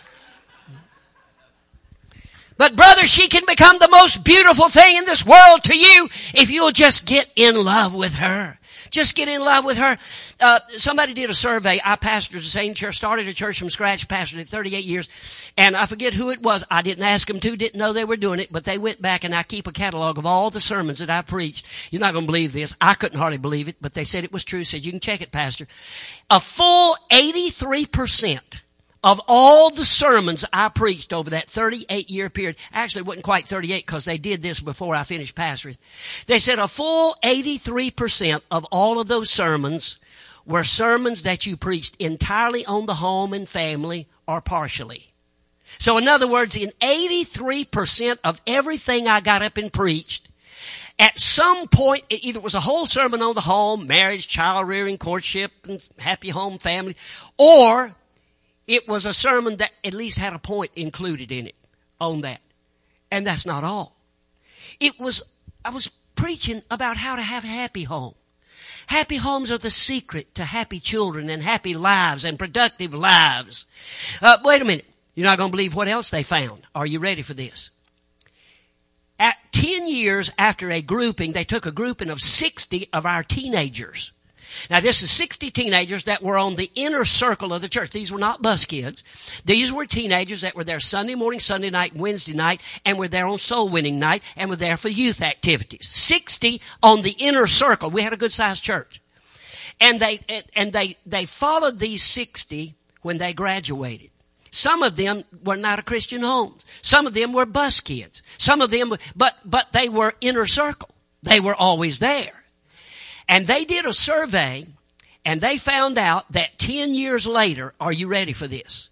But brother, she can become the most beautiful thing in this world to you if you'll just get in love with her. Just get in love with her. Somebody did a survey. I pastored the same church, started a church from scratch, pastored it 38 years. And I forget who it was. I didn't ask them to, didn't know they were doing it, but they went back, and I keep a catalog of all the sermons that I preached. You're not going to believe this. I couldn't hardly believe it, but they said it was true. Said, you can check it, Pastor. A full 83% of all the sermons I preached over that 38-year period, actually it wasn't quite 38 because they did this before I finished pastoring. They said a full 83% of all of those sermons were sermons that you preached entirely on the home and family or partially. So in other words, in 83% of everything I got up and preached, at some point, either it was a whole sermon on the home, marriage, child rearing, courtship, and happy home, family, or it was a sermon that at least had a point included in it on that. And that's not all. I was preaching about how to have a happy home. Happy homes are the secret to happy children and happy lives and productive lives. Wait a minute. You're not going to believe what else they found. Are you ready for this? At 10 years after a grouping, they took a grouping of 60 of our teenagers. Now, this is 60 teenagers that were on the inner circle of the church. These were not bus kids. These were teenagers that were there Sunday morning, Sunday night, Wednesday night, and were there on soul winning night, and were there for youth activities. 60 on the inner circle. We had a good-sized church. And they followed these 60 when they graduated. Some of them were not a Christian homes. Some of them were bus kids. Some of them, but they were inner circle. They were always there. And they did a survey, and they found out that 10 years later, are you ready for this?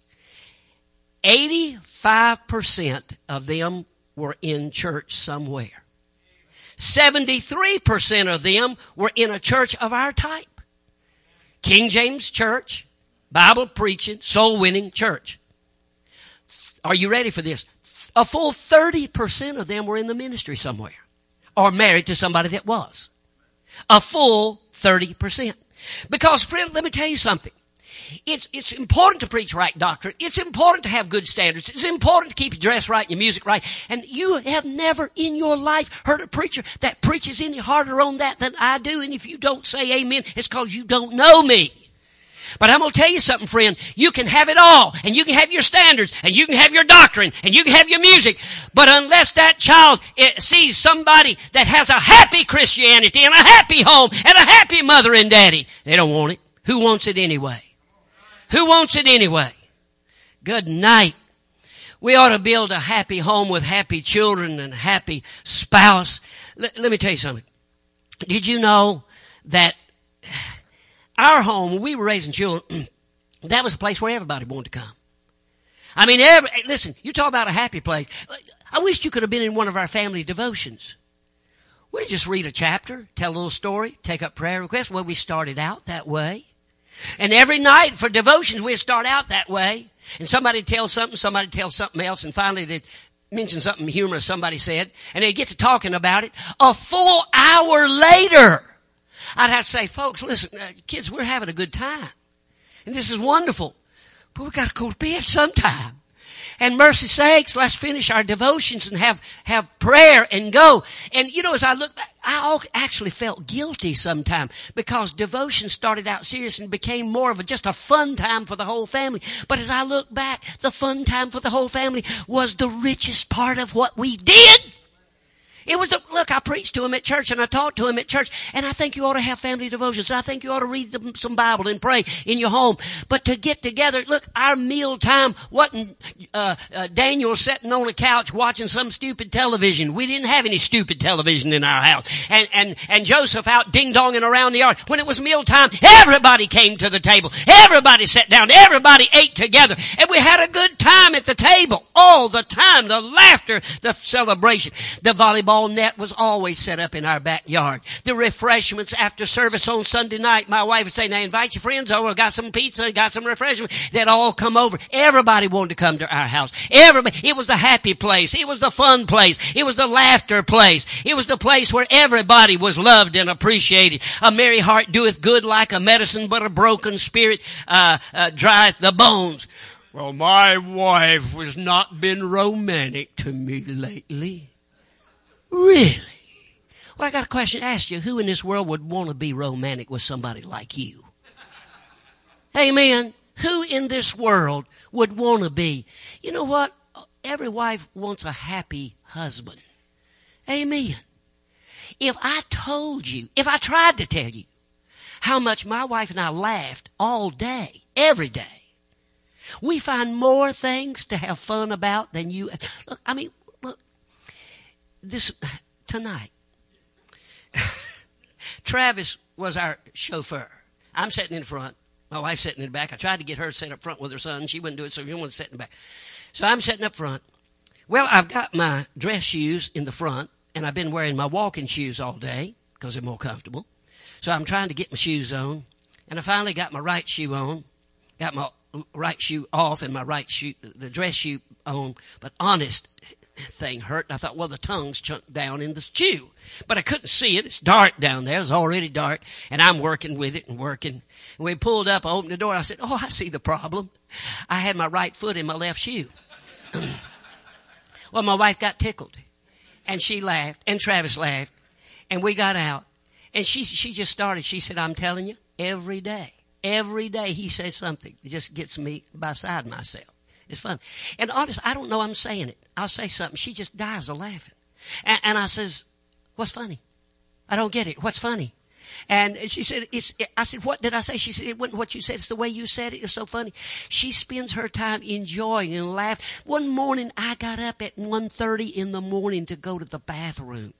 85% of them were in church somewhere. 73% of them were in a church of our type. King James Church, Bible preaching, soul winning church. Are you ready for this? A full 30% of them were in the ministry somewhere or married to somebody that was. A full 30%. Because, friend, let me tell you something. It's important to preach right doctrine. It's important to have good standards. It's important to keep your dress right and your music right. And you have never in your life heard a preacher that preaches any harder on that than I do. And if you don't say amen, it's because you don't know me. But I'm going to tell you something, friend. You can have it all, and you can have your standards, and you can have your doctrine, and you can have your music. But unless that child sees somebody that has a happy Christianity and a happy home and a happy mother and daddy, they don't want it. Who wants it anyway? Who wants it anyway? Good night. We ought to build a happy home with happy children and happy spouse. Let me tell you something. Did you know that our home, when we were raising children, that was a place where everybody wanted to come. I mean, listen, you talk about a happy place. I wish you could have been in one of our family devotions. We just read a chapter, tell a little story, take up prayer requests. Well, we started out that way. And every night for devotions, we'd start out that way. And somebody tell something, somebody tell something else, and finally they'd mention something humorous somebody said, and they'd get to talking about it. A full hour later, I'd have to say, folks, listen, kids, we're having a good time. And this is wonderful. But we've got to go to bed sometime. And mercy sakes, let's finish our devotions and have prayer and go. And, as I look back, I actually felt guilty sometime because devotion started out serious and became more of just a fun time for the whole family. But as I look back, the fun time for the whole family was the richest part of what we did. It was look, I preached to him at church and I talked to him at church, and I think you ought to have family devotions. I think you ought to read some Bible and pray in your home. But to get together, look, our meal time wasn't Daniel sitting on a couch watching some stupid television. We didn't have any stupid television in our house. And Joseph out ding-donging around the yard. When it was meal time, everybody came to the table. Everybody sat down. Everybody ate together. And we had a good time at the table all the time. The laughter, the celebration, the volleyball basketball net was always set up in our backyard. The refreshments after service on Sunday night, my wife would say, now invite your friends over, got some pizza, got some refreshments. They'd all come over. Everybody wanted to come to our house. Everybody. It was the happy place. It was the fun place. It was the laughter place. It was the place where everybody was loved and appreciated. A merry heart doeth good like a medicine, but a broken spirit drieth the bones. Well, my wife has not been romantic to me lately. Really? Well, I got a question to ask you. Who in this world would want to be romantic with somebody like you? Amen. Who in this world would want to be? You know what? Every wife wants a happy husband. Amen. If I tried to tell you how much my wife and I laughed all day, every day, we find more things to have fun about than you. Look, this, tonight, Travis was our chauffeur. I'm sitting in front. My wife's sitting in the back. I tried to get her to sit up front with her son. She wouldn't do it, so she wanted to sit in the back. So I'm sitting up front. Well, I've got my dress shoes in the front, and I've been wearing my walking shoes all day because they're more comfortable. So I'm trying to get my shoes on, and I finally got my right shoe on, got my right shoe off and my right shoe, the dress shoe on, but honest, that thing hurt. And I thought, well, the tongue's chunked down in the shoe. But I couldn't see it. It's dark down there. It was already dark. And I'm working with it and working. And we pulled up, I opened the door, and I said, oh, I see the problem. I had my right foot in my left shoe. Well, my wife got tickled. And she laughed. And Travis laughed. And we got out. And she just started. She said, I'm telling you, every day he says something. It just gets me beside myself. It's fun. And honest, I don't know I'm saying it. I'll say something. She just dies of laughing. And I says, what's funny? I don't get it. What's funny? And she said, I said, what did I say? She said, it wasn't what you said. It's the way you said it. It's so funny. She spends her time enjoying and laughing. One morning, I got up at 1:30 in the morning to go to the bathroom.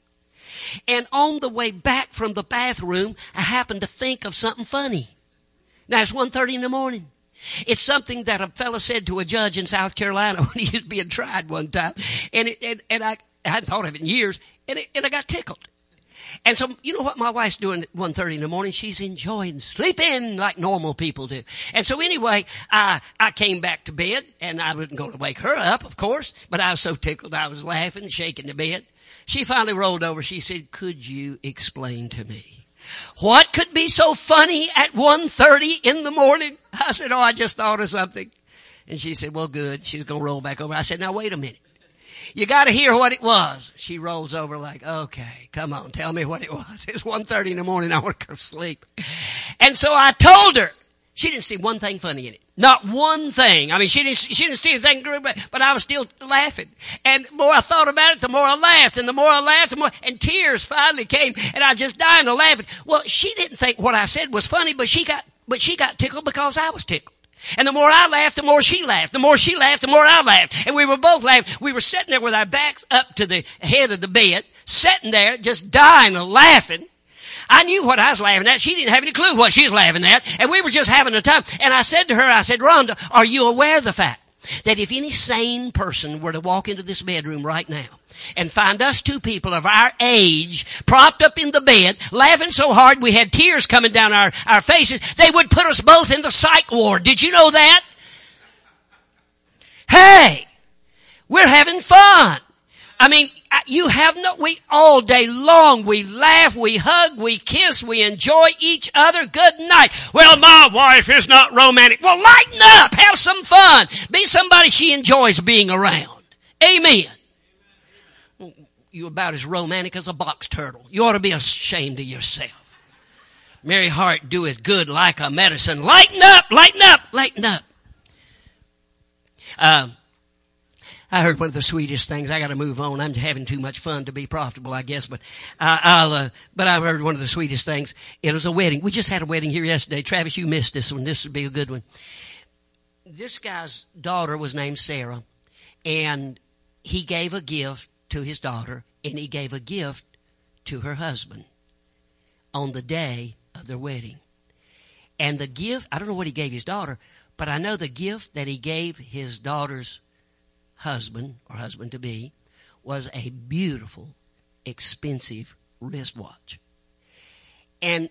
And on the way back from the bathroom, I happened to think of something funny. Now, it's 1:30 in the morning. It's something that a fellow said to a judge in South Carolina when he was being tried one time. And I hadn't thought of it in years. And I got tickled. And so, you know what my wife's doing at 1:30 in the morning? She's enjoying sleeping like normal people do. And so anyway, I came back to bed, and I wasn't going to wake her up, of course, but I was so tickled I was laughing and shaking the bed. She finally rolled over. She said, could you explain to me what could be so funny at 1:30 in the morning? I said, oh, I just thought of something. And she said, well, good. She's going to roll back over. I said, now, wait a minute. You got to hear what it was. She rolls over like, okay, come on, tell me what it was. It's 1:30 in the morning. I want to go to sleep. And so I told her. She didn't see one thing funny in it. Not one thing. I mean, she didn't see anything, but I was still laughing. And the more I thought about it, the more I laughed. And the more I laughed, the more, and tears finally came, and I just died of laughing. Well, she didn't think what I said was funny, but she got tickled because I was tickled. And the more I laughed, the more she laughed. The more she laughed, the more I laughed. And we were both laughing. We were sitting there with our backs up to the head of the bed, sitting there just dying of laughing. I knew what I was laughing at. She didn't have any clue what she was laughing at. And we were just having a time. And I said to her, I said, Rhonda, are you aware of the fact that if any sane person were to walk into this bedroom right now and find us two people of our age propped up in the bed, laughing so hard we had tears coming down our faces, they would put us both in the psych ward. Did you know that? Hey, we're having fun. I mean, we all day long, we laugh, we hug, we kiss, we enjoy each other. Good night. Well, my wife is not romantic. Well, lighten up. Have some fun. Be somebody she enjoys being around. Amen. You're about as romantic as a box turtle. You ought to be ashamed of yourself. Merry heart doeth good like a medicine. Lighten up, lighten up, lighten up. I heard one of the sweetest things. I got to move on. I'm having too much fun to be profitable, I guess. But I heard one of the sweetest things. It was a wedding. We just had a wedding here yesterday. Travis, you missed this one. This would be a good one. This guy's daughter was named Sarah, and he gave a gift to his daughter, and he gave a gift to her husband on the day of their wedding. And the gift, I don't know what he gave his daughter, but I know the gift that he gave his daughter's husband or husband-to-be was a beautiful expensive wristwatch. And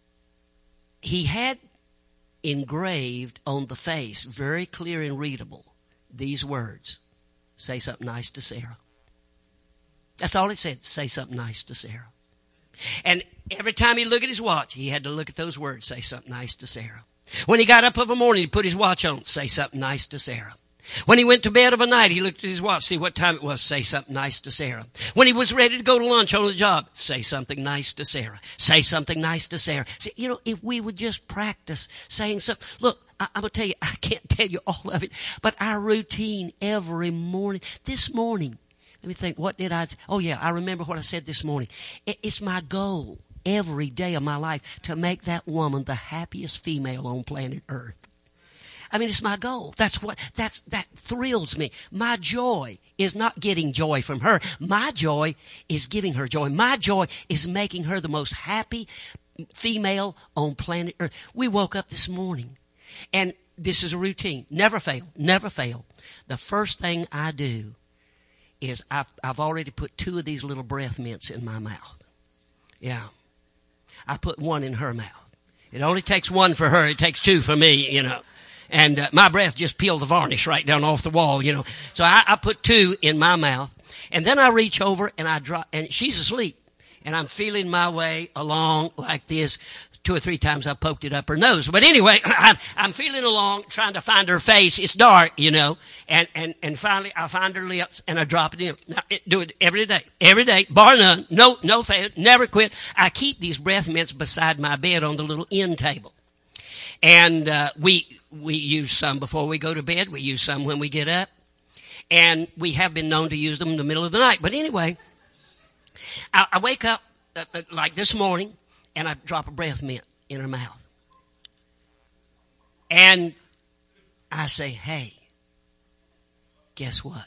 he had engraved on the face, very clear and readable, these words: say something nice to Sarah. That's all it said, say something nice to Sarah. And every time he looked at his watch, he had to look at those words, say something nice to Sarah. When he got up of a morning, he put his watch on, say something nice to Sarah. When he went to bed of a night, he looked at his watch, see what time it was, say something nice to Sarah. When he was ready to go to lunch on the job, say something nice to Sarah. Say something nice to Sarah. See, if we would just practice saying something. Look, I'm going to tell you, I can't tell you all of it, but our routine every morning. This morning, let me think, what did I, oh yeah, I remember what I said this morning. It's my goal every day of my life to make that woman the happiest female on planet Earth. I mean, it's my goal. That thrills me. My joy is not getting joy from her. My joy is giving her joy. My joy is making her the most happy female on planet Earth. We woke up this morning, and this is a routine. Never fail. Never fail. The first thing I do is I've already put 2 of these little breath mints in my mouth. Yeah. I put 1 in her mouth. It only takes 1 for her. It takes 2 for me, And my breath just peeled the varnish right down off the wall, So I put 2 in my mouth. And then I reach over and I drop, and she's asleep. And I'm feeling my way along like this. 2 or 3 times I poked it up her nose. But anyway, I'm feeling along, trying to find her face. It's dark, And finally I find her lips and I drop it in. Now, do it every day, bar none. No fail, never quit. I keep these breath mints beside my bed on the little end table. And we use some before we go to bed. We use some when we get up. And we have been known to use them in the middle of the night. But anyway, I wake up like this morning, and I drop a breath mint in her mouth. And I say, hey, guess what?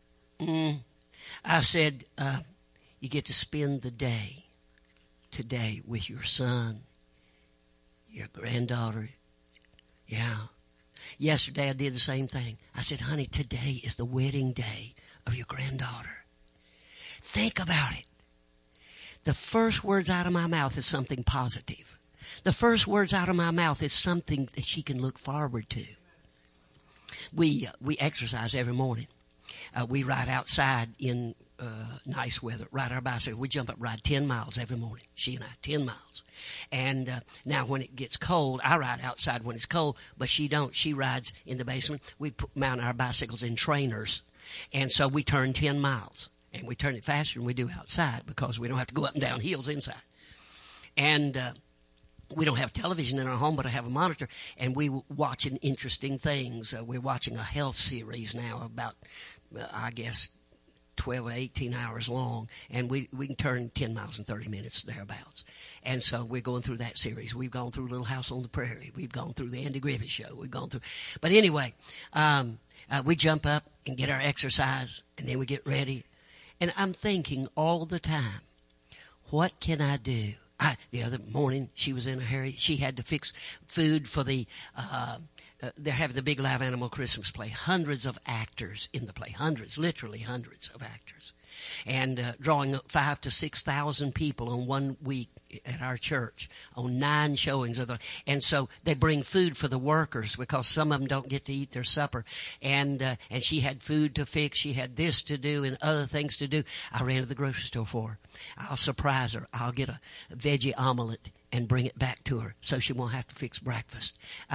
I said, you get to spend the day today with your son, your granddaughter. Yeah. Yesterday I did the same thing. I said, honey, today is the wedding day of your granddaughter. Think about it. The first words out of my mouth is something positive. The first words out of my mouth is something that she can look forward to. We exercise every morning. We ride outside in nice weather, ride our bicycle. We jump up, ride 10 miles every morning. She and I, 10 miles. And now when it gets cold, I ride outside when it's cold, but she don't. She rides in the basement. We mount our bicycles in trainers. And so we turn 10 miles. And we turn it faster than we do outside because we don't have to go up and down hills inside. And we don't have television in our home, but I have a monitor. And we watching interesting things. We're watching a health series now about, I guess, 12 or 18 hours long. And we can turn 10 miles in 30 minutes, thereabouts. And so we're going through that series. We've gone through Little House on the Prairie. We've gone through the Andy Griffith Show. We've gone through. But anyway, we jump up and get our exercise, and then we get ready. And I'm thinking all the time, what can I do? The other morning, she was in a hurry. She had to fix food for they're having the big live animal Christmas play. Hundreds of actors in the play. Literally hundreds of actors. And drawing up 5,000 to 6,000 people on 1 week at our church on 9 showings. And so they bring food for the workers because some of them don't get to eat their supper. And she had food to fix. She had this to do and other things to do. I ran to the grocery store for her. I'll surprise her. I'll get a veggie omelet and bring it back to her so she won't have to fix breakfast.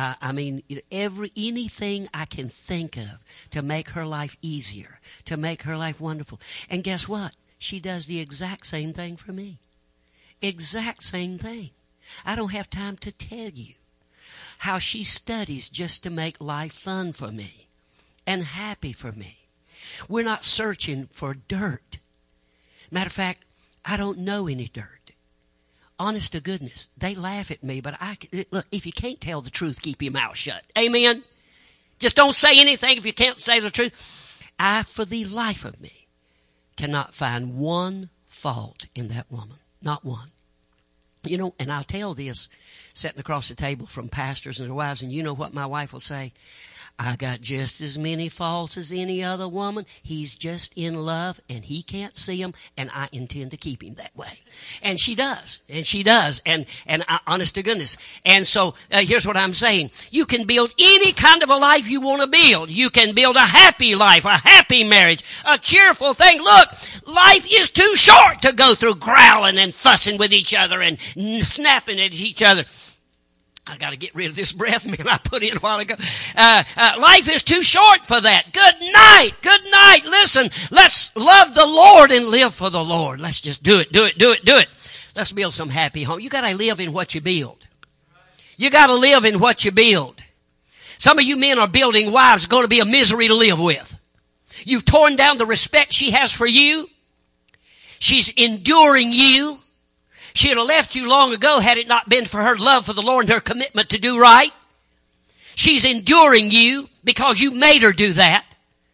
Anything I can think of to make her life easier, to make her life wonderful. And guess what? She does the exact same thing for me. Exact same thing. I don't have time to tell you how she studies just to make life fun for me and happy for me. We're not searching for dirt. Matter of fact, I don't know any dirt. Honest to goodness, they laugh at me, but look, if you can't tell the truth, keep your mouth shut. Amen? Just don't say anything if you can't say the truth. I, for the life of me, cannot find one fault in that woman. Not one. And I'll tell this sitting across the table from pastors and their wives, and you know what my wife will say? I got just as many faults as any other woman. He's just in love and he can't see them, and I intend to keep him that way. And she does. And she does. And honest to goodness. And so here's what I'm saying. You can build any kind of a life you want to build. You can build a happy life, a happy marriage, a cheerful thing. Look, life is too short to go through growling and fussing with each other and snapping at each other. I got to get rid of this breath, man, I put in a while ago. Life is too short for that. Good night. Good night. Listen, let's love the Lord and live for the Lord. Let's just do it. Let's build some happy home. You got to live in what you build. You got to live in what you build. Some of you men are building wives going to be a misery to live with. You've torn down the respect she has for you. She's enduring you. She'd have left you long ago had it not been for her love for the Lord and her commitment to do right. She's enduring you because you made her do that.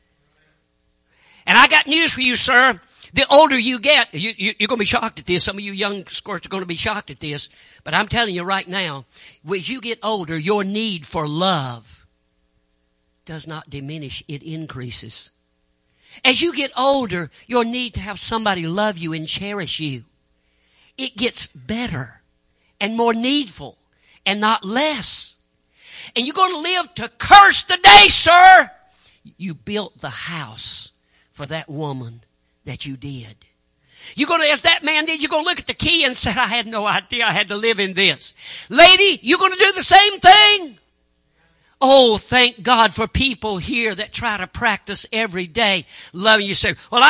And I got news for you, sir. The older you get, you're going to be shocked at this. Some of you young squirts are going to be shocked at this. But I'm telling you right now, as you get older, your need for love does not diminish. It increases. As you get older, your need to have somebody love you and cherish you, it gets better and more needful and not less. And you're going to live to curse the day, sir, you built the house for that woman that you did. You're going to, as that man did, you're going to look at the key and say, I had no idea I had to live in this. Lady, you're going to do the same thing. Oh, thank God for people here that try to practice every day loving you. Say, well,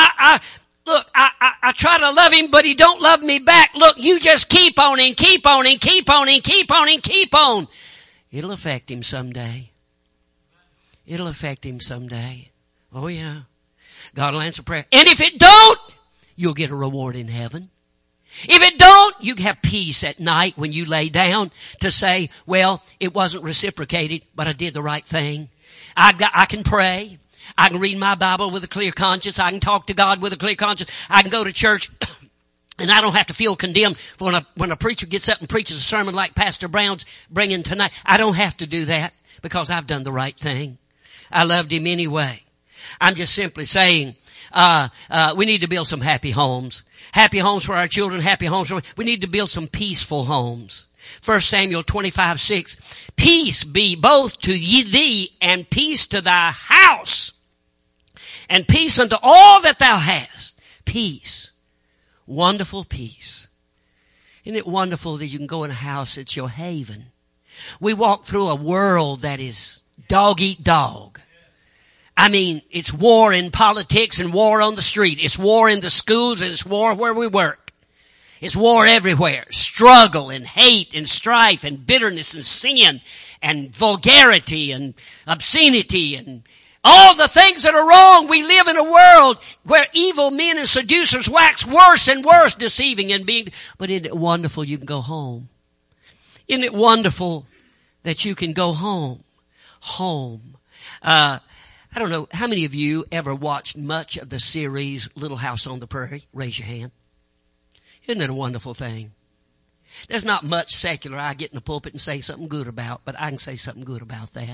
I try to love him, but he don't love me back. Look, you just keep on and keep on and keep on and keep on and keep on. It'll affect him someday. It'll affect him someday. Oh yeah. God will answer prayer. And if it don't, you'll get a reward in heaven. If it don't, you have peace at night when you lay down to say, well, it wasn't reciprocated, but I did the right thing. I can pray. I can read my Bible with a clear conscience. I can talk to God with a clear conscience. I can go to church and I don't have to feel condemned for when a preacher gets up and preaches a sermon like Pastor Brown's bringing tonight. I don't have to do that because I've done the right thing. I loved him anyway. I'm just simply saying, we need to build some happy homes. Happy homes for our children, happy homes we need to build some peaceful homes. 1 Samuel 25:6. Peace be both to thee and peace to thy house, and peace unto all that thou hast. Peace. Wonderful peace. Isn't it wonderful that you can go in a house, it's your haven? We walk through a world that is dog eat dog. I mean, it's war in politics and war on the street. It's war in the schools and it's war where we work. It's war everywhere. Struggle and hate and strife and bitterness and sin and vulgarity and obscenity and all the things that are wrong. We live in a world where evil men and seducers wax worse and worse, deceiving and being. But isn't it wonderful you can go home? Isn't it wonderful that you can go home? Home. I don't know, how many of you ever watched much of the series Little House on the Prairie? Raise your hand. Isn't it a wonderful thing? There's not much secular I get in the pulpit and say something good about, but I can say something good about that.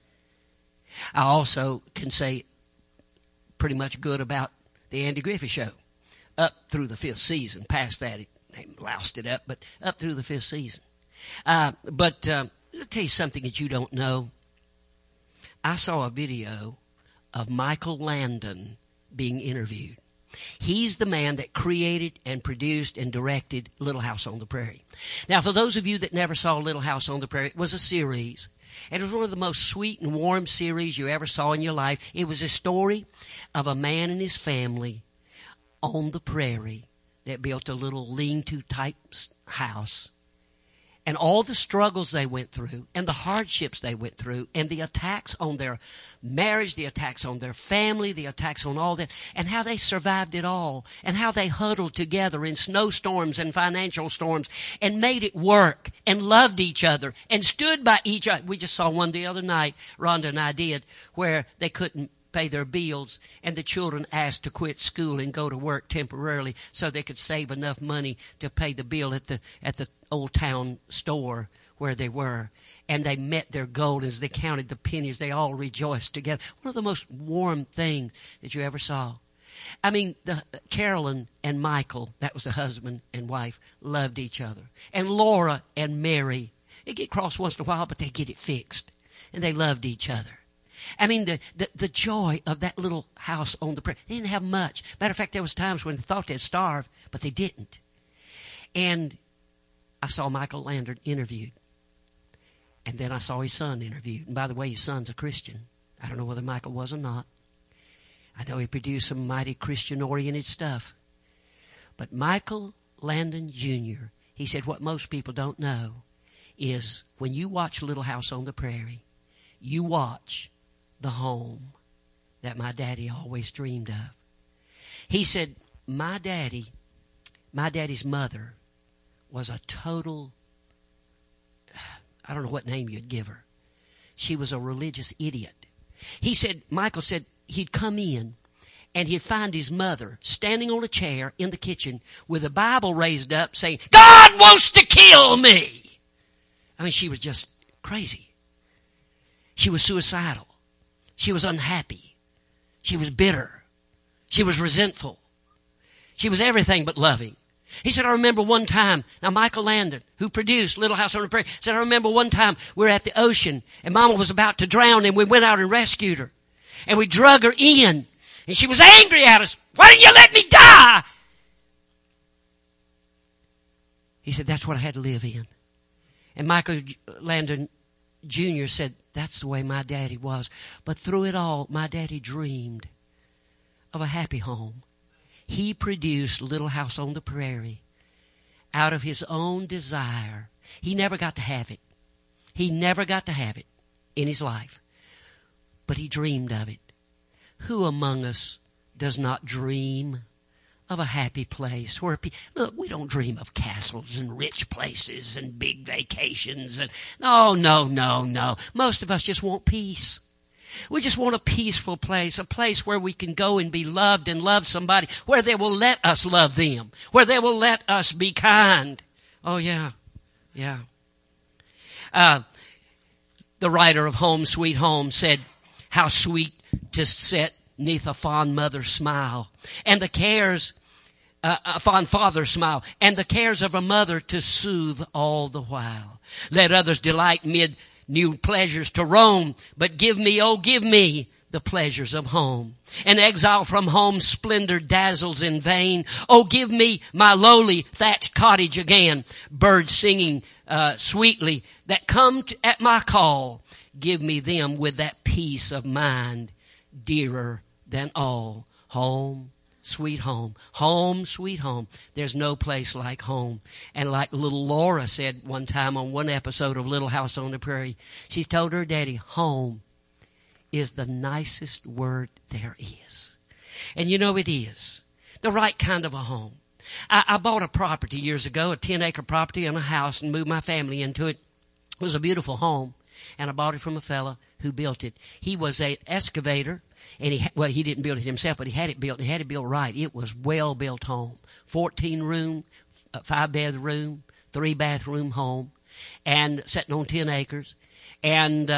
I also can say pretty much good about the Andy Griffith Show up through the 5th season. Past that, they loused it up, but up through the 5th season. But I'll tell you something that you don't know. I saw a video of Michael Landon being interviewed. He's the man that created and produced and directed Little House on the Prairie. Now, for those of you that never saw Little House on the Prairie, it was a series. And it was one of the most sweet and warm series you ever saw in your life. It was a story of a man and his family on the prairie that built a little lean-to type house. And all the struggles they went through and the hardships they went through and the attacks on their marriage, the attacks on their family, the attacks on all that, and how they survived it all and how they huddled together in snowstorms and financial storms and made it work and loved each other and stood by each other. We just saw one the other night, Rhonda and I did, where they couldn't pay their bills and the children asked to quit school and go to work temporarily so they could save enough money to pay the bill at the old town store where they were. And they met their goal. As they counted the pennies, they all rejoiced together. One of the most warm things that you ever saw. I mean, Carolyn and Michael, that was the husband and wife, loved each other. And Laura and Mary, they get crossed once in a while, but they get it fixed. And they loved each other. I mean, the joy of that little house on the prairie. They didn't have much. Matter of fact, there was times when they thought they'd starve, but they didn't. And I saw Michael Landon interviewed. And then I saw his son interviewed. And by the way, his son's a Christian. I don't know whether Michael was or not. I know he produced some mighty Christian-oriented stuff. But Michael Landon Jr., he said what most people don't know is when you watch Little House on the Prairie, you watch the home that my daddy always dreamed of. He said, my daddy's mother was a total, I don't know what name you'd give her. She was a religious idiot. He said, Michael said, he'd come in and he'd find his mother standing on a chair in the kitchen with a Bible raised up saying, God wants to kill me. I mean, she was just crazy. She was suicidal. She was unhappy. She was bitter. She was resentful. She was everything but loving. He said, I remember one time, now Michael Landon, who produced Little House on the Prairie, said, I remember one time we were at the ocean and Mama was about to drown and we went out and rescued her. And we drug her in and she was angry at us. Why didn't you let me die? He said, that's what I had to live in. And Michael Landon Jr. said, that's the way my daddy was. But through it all, my daddy dreamed of a happy home. He produced Little House on the Prairie out of his own desire. He never got to have it. He never got to have it in his life. But he dreamed of it. Who among us does not dream of a happy place where look, we don't dream of castles and rich places and big vacations and no. Most of us just want peace. We just want a peaceful place, a place where we can go and be loved and love somebody, where they will let us love them, where they will let us be kind. Oh yeah. The writer of Home Sweet Home said, how sweet to sit 'neath a fond mother's smile and the cares a fond father's smile, and the cares of a mother to soothe all the while. Let others delight mid new pleasures to roam, but give me, oh give me, the pleasures of home. An exile from home's splendor dazzles in vain. Oh, give me my lowly thatched cottage again. Birds singing sweetly that come at my call. Give me them with that peace of mind dearer than all. Home, sweet home. Home, sweet home. There's no place like home. And like little Laura said one time on one episode of Little House on the Prairie, she told her daddy, home is the nicest word there is. And you know it is. The right kind of a home. I bought a property years ago, a 10-acre property and a house, and moved my family into it. It was a beautiful home. And I bought it from a fella who built it. He was an excavator. And he didn't build it himself, but he had it built. He had it built right. It was well-built home. 14-room, 5-bedroom, 3-bathroom home, and sitting on 10 acres. And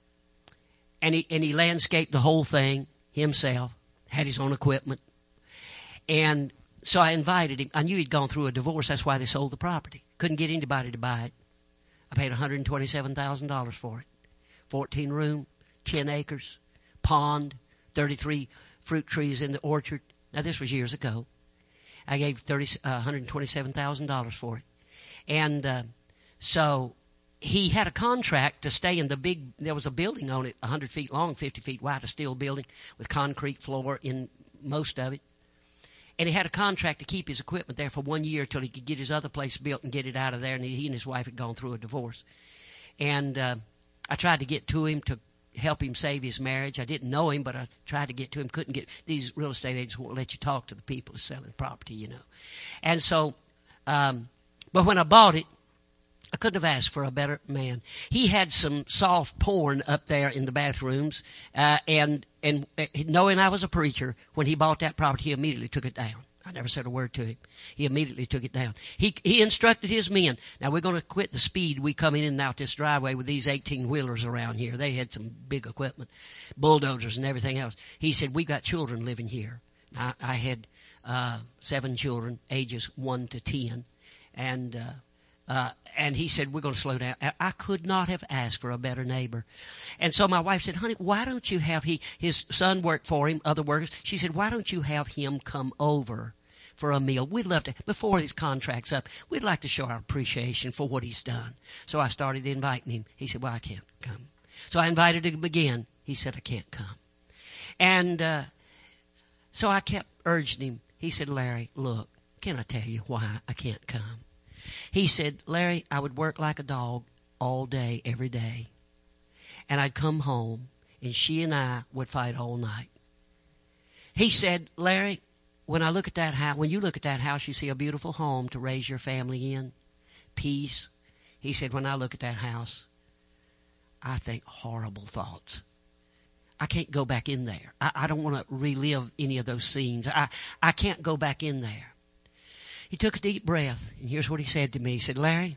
he landscaped the whole thing himself, had his own equipment. And so I invited him. I knew he'd gone through a divorce. That's why they sold the property. Couldn't get anybody to buy it. I paid $127,000 for it. 14-room, 10 acres, pond, 33 fruit trees in the orchard. Now, this was years ago. I gave $127,000 for it. And so he had a contract to stay in the big, there was a building on it, 100 feet long, 50 feet wide, a steel building with concrete floor in most of it. And he had a contract to keep his equipment there for 1 year till he could get his other place built and get it out of there. And he and his wife had gone through a divorce. And I tried to get to him to help him save his marriage. I didn't know him, but I tried to get to him. Couldn't get. These real estate agents won't let you talk to the people selling property, you know. And so, but when I bought it, I couldn't have asked for a better man. He had some soft porn up there in the bathrooms, and knowing I was a preacher, when he bought that property, he immediately took it down. I never said a word to him. He immediately took it down. He instructed his men. Now, we're going to quit the speed we come in and out this driveway with these 18-wheelers around here. They had some big equipment, bulldozers and everything else. He said, we've got children living here. I had 7 children, ages 1 to 10. And he said, we're going to slow down. I could not have asked for a better neighbor. And so my wife said, honey, why don't you have his son worked for him, other workers. She said, why don't you have him come over for a meal? We'd love to, before his contract's up, we'd like to show our appreciation for what he's done. So I started inviting him. He said, well, I can't come. So I invited him again. He said, I can't come. And so I kept urging him. He said, Larry, look, can I tell you why I can't come? He said, Larry, I would work like a dog all day, every day. And I'd come home, and she and I would fight all night. He said, Larry, when I look at that house, when you look at that house, you see a beautiful home to raise your family in, peace. He said, when I look at that house, I think horrible thoughts. I can't go back in there. I don't want to relive any of those scenes. I can't go back in there. He took a deep breath, and here's what he said to me. He said, Larry,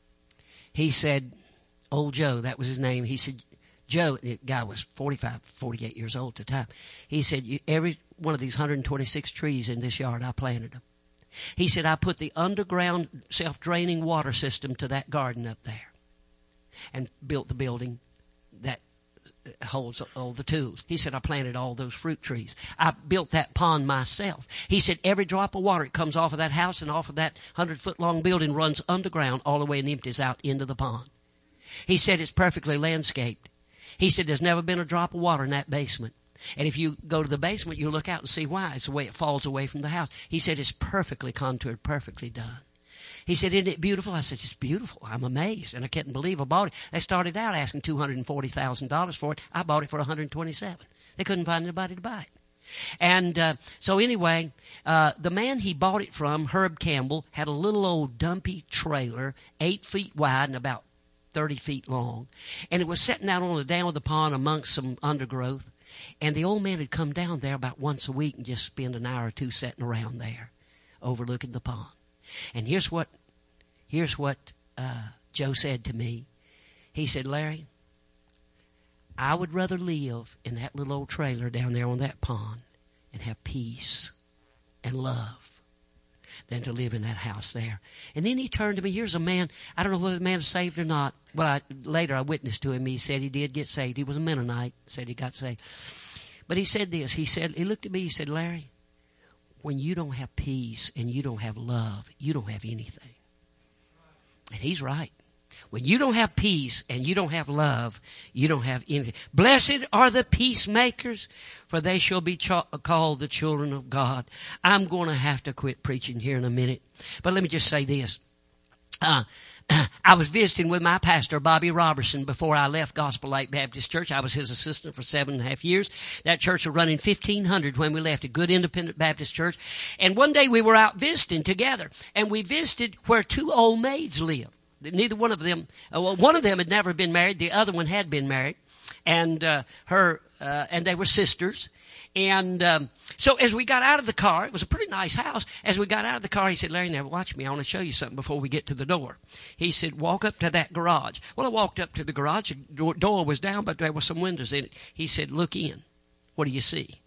he said, old Joe, that was his name. He said, Joe, the guy was 45, 48 years old at the time. He said, every one of these 126 trees in this yard, I planted them. He said, I put the underground self-draining water system to that garden up there and built the building that holds all the tools. He said, I planted all those fruit trees. I built that pond myself. He said, every drop of water that comes off of that house and off of that 100-foot-long building runs underground all the way and empties out into the pond. He said, it's perfectly landscaped. He said, there's never been a drop of water in that basement. And if you go to the basement, you'll look out and see why. It's the way it falls away from the house. He said, it's perfectly contoured, perfectly done. He said, isn't it beautiful? I said, it's beautiful. I'm amazed. And I couldn't believe I bought it. They started out asking $240,000 for it. I bought it for $127,000. They couldn't find anybody to buy it. And so anyway, the man he bought it from, Herb Campbell, had a little old dumpy trailer, 8 feet wide and about 30 feet long. And it was sitting out on the down of the pond amongst some undergrowth. And the old man would come down there about once a week and just spend an hour or two sitting around there overlooking the pond. And here's what Joe said to me. He said, Larry, I would rather live in that little old trailer down there on that pond and have peace and love than to live in that house there. And then he turned to me. Here's a man. I don't know whether the man is saved or not. Well, later I witnessed to him. He said he did get saved. He was a Mennonite. Said he got saved. But he said this. He looked at me. He said, Larry, when you don't have peace and you don't have love, you don't have anything. And he's right. When you don't have peace and you don't have love, you don't have anything. Blessed are the peacemakers, for they shall be called the children of God. I'm going to have to quit preaching here in a minute. But let me just say this. I was visiting with my pastor, Bobby Robertson, before I left Gospel Light Baptist Church. I was his assistant for 7.5 years. That church was running 1,500 when we left, a good independent Baptist church. And one day we were out visiting together, and we visited where 2 old maids lived. Neither one of them, one of them had never been married. The other one had been married, and and they were sisters. And so as we got out of the car, it was a pretty nice house. As we got out of the car, he said, Larry, now watch me. I want to show you something before we get to the door. He said, walk up to that garage. Well, I walked up to the garage. The door was down, but there were some windows in it. He said, look in. What do you see?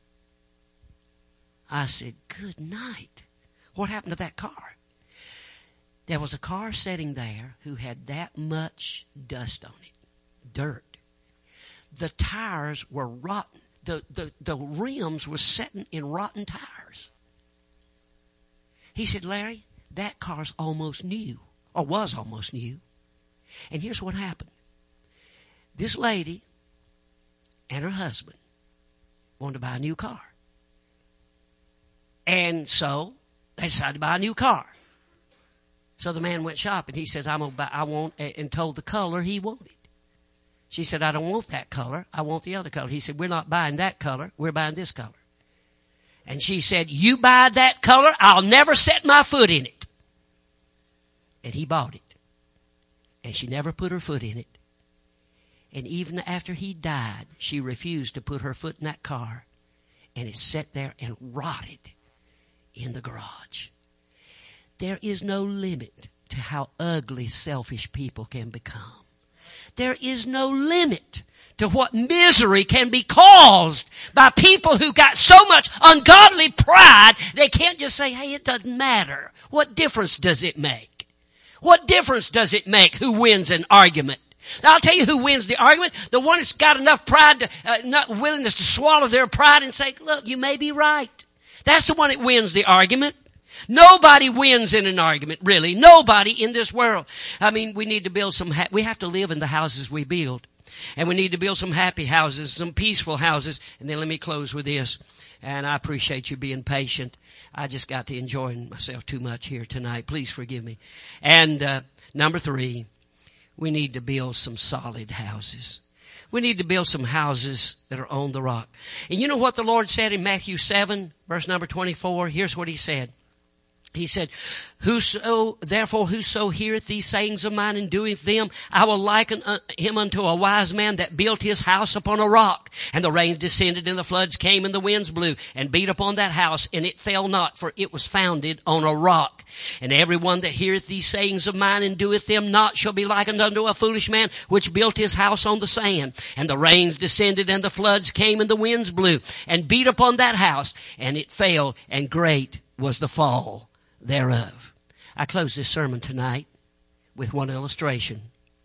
I said, good night. What happened to that car? There was a car sitting there who had that much dust on it, dirt. The tires were rotten. The rims were sitting in rotten tires. He said, Larry, that car's almost new, or was almost new. And here's what happened. This lady and her husband wanted to buy a new car. And so they decided to buy a new car. So the man went shopping. He says, and told the color he wanted. She said, I don't want that color. I want the other color. He said, we're not buying that color. We're buying this color. And she said, you buy that color, I'll never set my foot in it. And he bought it. And she never put her foot in it. And even after he died, she refused to put her foot in that car. And it sat there and rotted in the garage. There is no limit to how ugly, selfish people can become. There is no limit to what misery can be caused by people who got so much ungodly pride they can't just say, hey, it doesn't matter. What difference does it make? What difference does it make who wins an argument? Now, I'll tell you who wins the argument. The one that's got enough pride, not willingness to swallow their pride and say, look, you may be right. That's the one that wins the argument. Nobody wins in an argument, really. Nobody in this world. I mean, we need to build we have to live in the houses we build. And we need to build some happy houses, some peaceful houses. And then let me close with this. And I appreciate you being patient. I just got to enjoy myself too much here tonight. Please forgive me. And number 3, we need to build some solid houses. We need to build some houses that are on the rock. And you know what the Lord said in Matthew 7, verse number 24? Here's what he said. He said, therefore whoso heareth these sayings of mine and doeth them, I will liken him unto a wise man that built his house upon a rock. And the rains descended and the floods came and the winds blew and beat upon that house, and it fell not, for it was founded on a rock. And every one that heareth these sayings of mine and doeth them not shall be likened unto a foolish man which built his house on the sand. And the rains descended and the floods came and the winds blew and beat upon that house, and it fell, and great was the fall thereof. I close this sermon tonight with one illustration.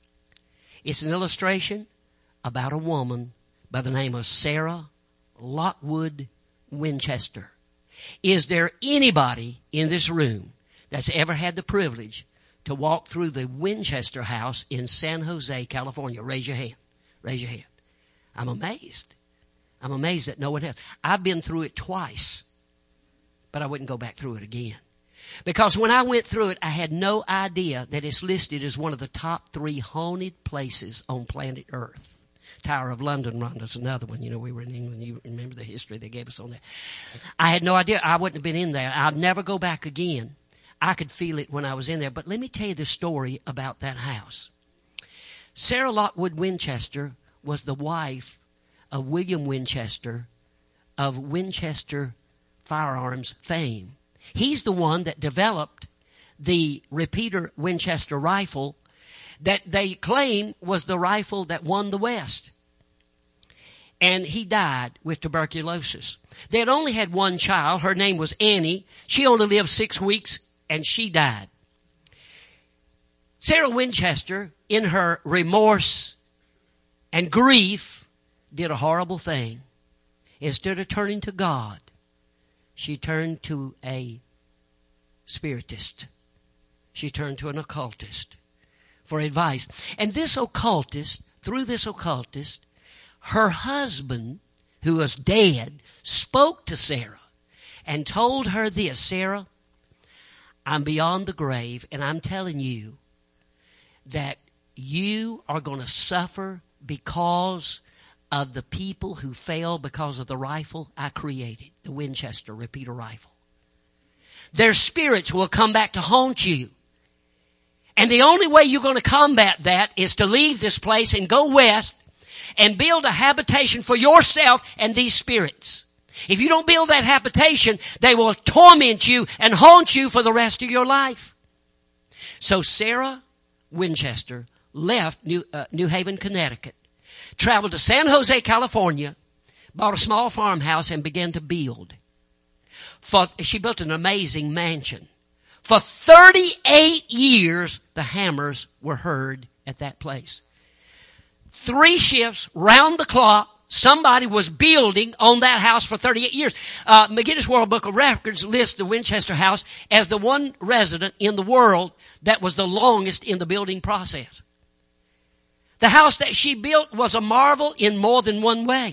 It's an illustration about a woman by the name of Sarah Lockwood Winchester. Is there anybody in this room that's ever had the privilege to walk through the Winchester house in San Jose, California? Raise your hand. Raise your hand. I'm amazed. I'm amazed that no one has. I've been through it twice, but I wouldn't go back through it again. Because when I went through it, I had no idea that it's listed as one of the top 3 haunted places on planet Earth. Tower of London, Rhonda's another one. You know, we were in England. You remember the history they gave us on that. I had no idea. I wouldn't have been in there. I'd never go back again. I could feel it when I was in there. But let me tell you the story about that house. Sarah Lockwood Winchester was the wife of William Winchester of Winchester firearms fame. He's the one that developed the repeater Winchester rifle that they claim was the rifle that won the West. And he died with tuberculosis. They had only had one child. Her name was Annie. She only lived 6 weeks, and she died. Sarah Winchester, in her remorse and grief, did a horrible thing. Instead of turning to God, she turned to a spiritist. She turned to an occultist for advice. And this occultist, through this occultist, her husband, who was dead, spoke to Sarah and told her this: Sarah, I'm beyond the grave, and I'm telling you that you are going to suffer because of the people who fell because of the rifle I created, the Winchester repeater rifle. Their spirits will come back to haunt you. And the only way you're going to combat that is to leave this place and go west and build a habitation for yourself and these spirits. If you don't build that habitation, they will torment you and haunt you for the rest of your life. So Sarah Winchester left New Haven, Connecticut, traveled to San Jose, California, bought a small farmhouse, and began to build. She built an amazing mansion. For 38 years, the hammers were heard at that place. 3 shifts, round the clock, somebody was building on that house for 38 years. McGinnis World Book of Records lists the Winchester house as the one resident in the world that was the longest in the building process. The house that she built was a marvel in more than one way.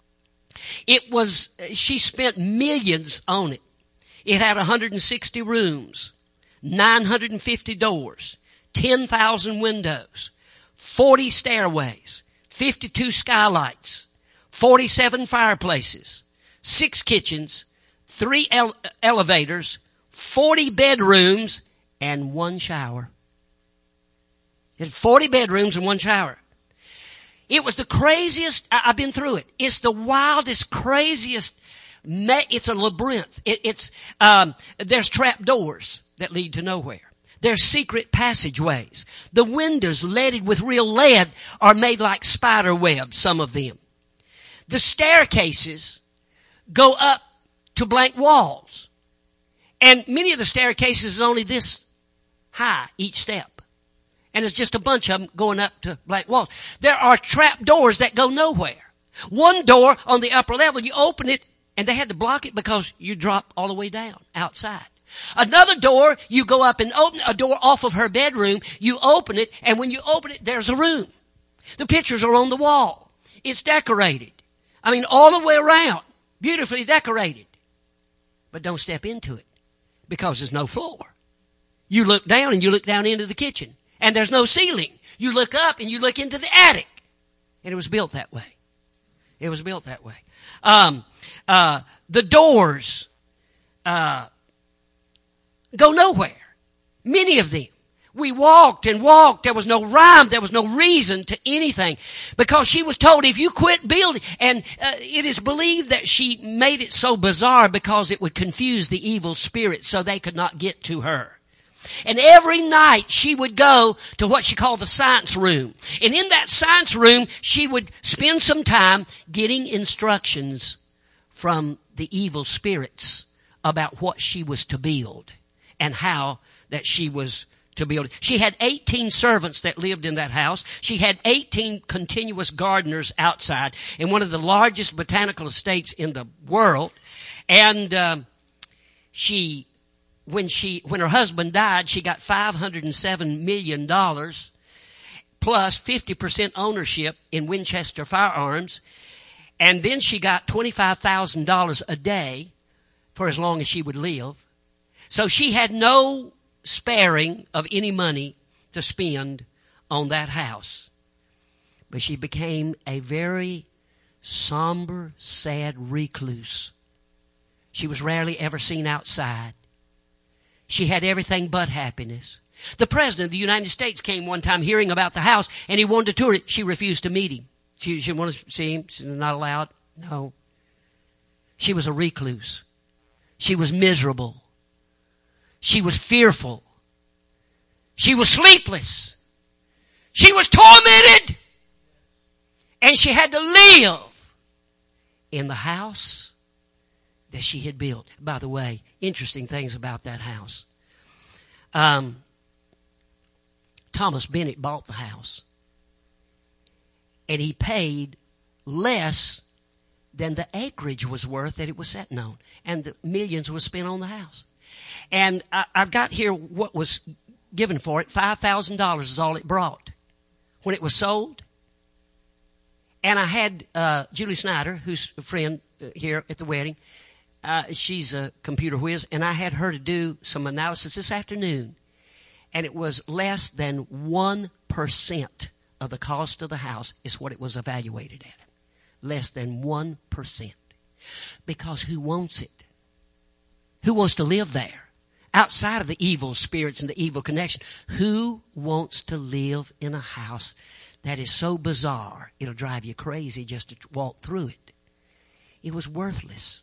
She spent millions on it. It had 160 rooms, 950 doors, 10,000 windows, 40 stairways, 52 skylights, 47 fireplaces, 6 kitchens, 3 elevators, 40 bedrooms, and 1 shower. It had 40 bedrooms and 1 shower. It was the craziest. I've been through it. It's the wildest, craziest It's a labyrinth. There's trap doors that lead to nowhere. There's secret passageways. The windows, leaded with real lead, are made like spider webs, some of them. The staircases go up to blank walls. And many of the staircases is only this high, each step. And it's just a bunch of them going up to blank walls. There are trap doors that go nowhere. One door on the upper level, you open it, and they had to block it because you drop all the way down outside. Another door, you go up and open a door off of her bedroom. You open it, and when you open it, there's a room. The pictures are on the wall. It's decorated. I mean, all the way around. Beautifully decorated. But don't step into it because there's no floor. You look down and you look down into the kitchen, and there's no ceiling. You look up and you look into the attic. And it was built that way. It was built that way. The doors go nowhere. Many of them. We walked and walked. There was no rhyme. There was no reason to anything. Because she was told, if you quit building, and it is believed that she made it so bizarre because it would confuse the evil spirits so they could not get to her. And every night she would go to what she called the science room. And in that science room, she would spend some time getting instructions from the evil spirits about what she was to build and how that she was to build. She had 18 servants that lived in that house. She had 18 continuous gardeners outside in one of the largest botanical estates in the world. And when her husband died, she got $507 million plus 50% ownership in Winchester Firearms. And then she got $25,000 a day for as long as she would live. So she had no sparing of any money to spend on that house. But she became a very somber, sad recluse. She was rarely ever seen outside. She had everything but happiness. The President of the United States came one time hearing about the house, and he wanted to tour it. She refused to meet him. She didn't want to see him. She's not allowed. No. She was a recluse. She was miserable. She was fearful. She was sleepless. She was tormented. And she had to live in the house that she had built. By the way, interesting things about that house. Thomas Bennett bought the house. And he paid less than the acreage was worth that it was sitting on. And the millions was spent on the house. And I've got here what was given for it. $5,000 is all it brought when it was sold. And I had Julie Snyder, who's a friend here at the wedding. She's a computer whiz. And I had her to do some analysis this afternoon. And it was less than 1% of the cost of the house is what it was evaluated at. Less than 1%. Because who wants it? Who wants to live there? Outside of the evil spirits and the evil connection. Who wants to live in a house that is so bizarre it'll drive you crazy just to walk through it? It was worthless.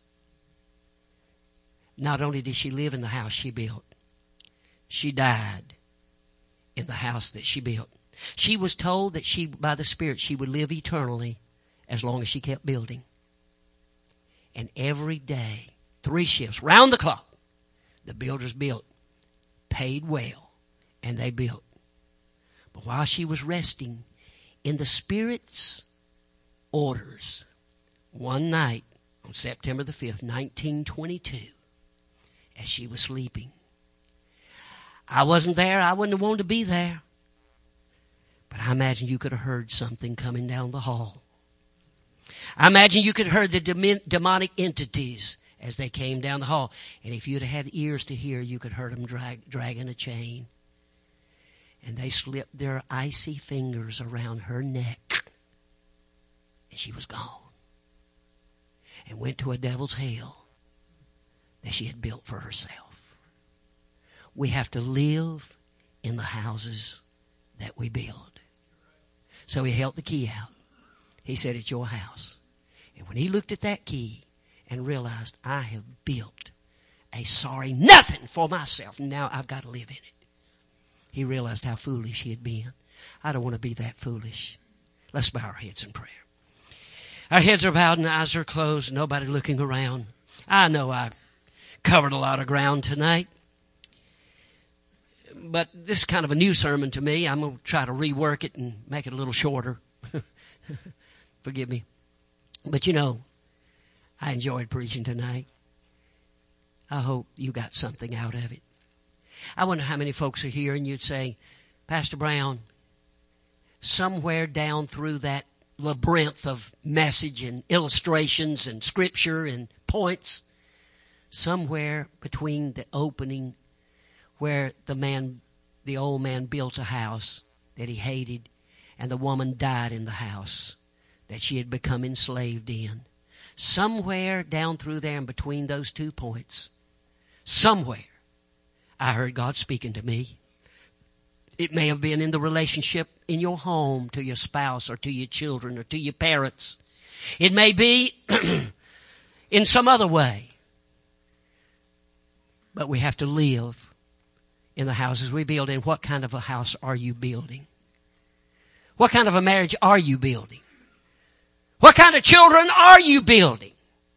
Not only did she live in the house she built, she died in the house that she built. She was told that by the Spirit, she would live eternally as long as she kept building. And every day, 3 shifts, round the clock, the builders built, paid well, and they built. But while she was resting in the Spirit's orders, one night on September the 5th, 1922, as she was sleeping, I wasn't there. I wouldn't have wanted to be there. But I imagine you could have heard something coming down the hall. I imagine you could have heard the demonic entities as they came down the hall. And if you'd have had ears to hear, you could have heard them dragging a chain. And they slipped their icy fingers around her neck. And she was gone. And went to a devil's hell that she had built for herself. We have to live in the houses that we build. So he held the key out. He said, it's your house. And when he looked at that key and realized I have built a sorry nothing for myself. And now I've got to live in it. He realized how foolish he had been. I don't want to be that foolish. Let's bow our heads in prayer. Our heads are bowed and eyes are closed. Nobody looking around. I know I covered a lot of ground tonight. But this is kind of a new sermon to me. I'm going to try to rework it and make it a little shorter. Forgive me. But you know, I enjoyed preaching tonight. I hope you got something out of it. I wonder how many folks are here and you'd say, Pastor Brown, somewhere down through that labyrinth of message and illustrations and scripture and points, somewhere between the opening where the old man built a house that he hated and the woman died in the house that she had become enslaved in. Somewhere down through there in between those 2 points, somewhere, I heard God speaking to me. It may have been in the relationship in your home to your spouse or to your children or to your parents. It may be in some other way. But we have to live in the houses we build. And what kind of a house are you building? What kind of a marriage are you building? What kind of children are you building?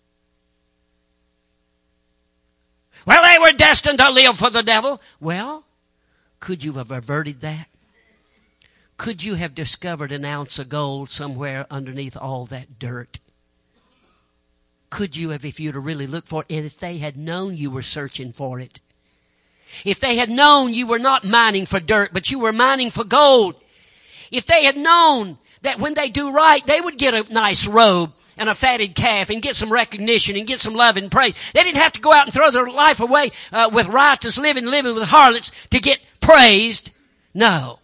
Well, they were destined to live for the devil. Well, could you have averted that? Could you have discovered an ounce of gold somewhere underneath all that dirt? Could you have, if you'd have really looked for it, and if they had known you were searching for it? If they had known you were not mining for dirt, but you were mining for gold. If they had known that when they do right, they would get a nice robe and a fatted calf and get some recognition and get some love and praise. They didn't have to go out and throw their life away with riotous living with harlots to get praised. No.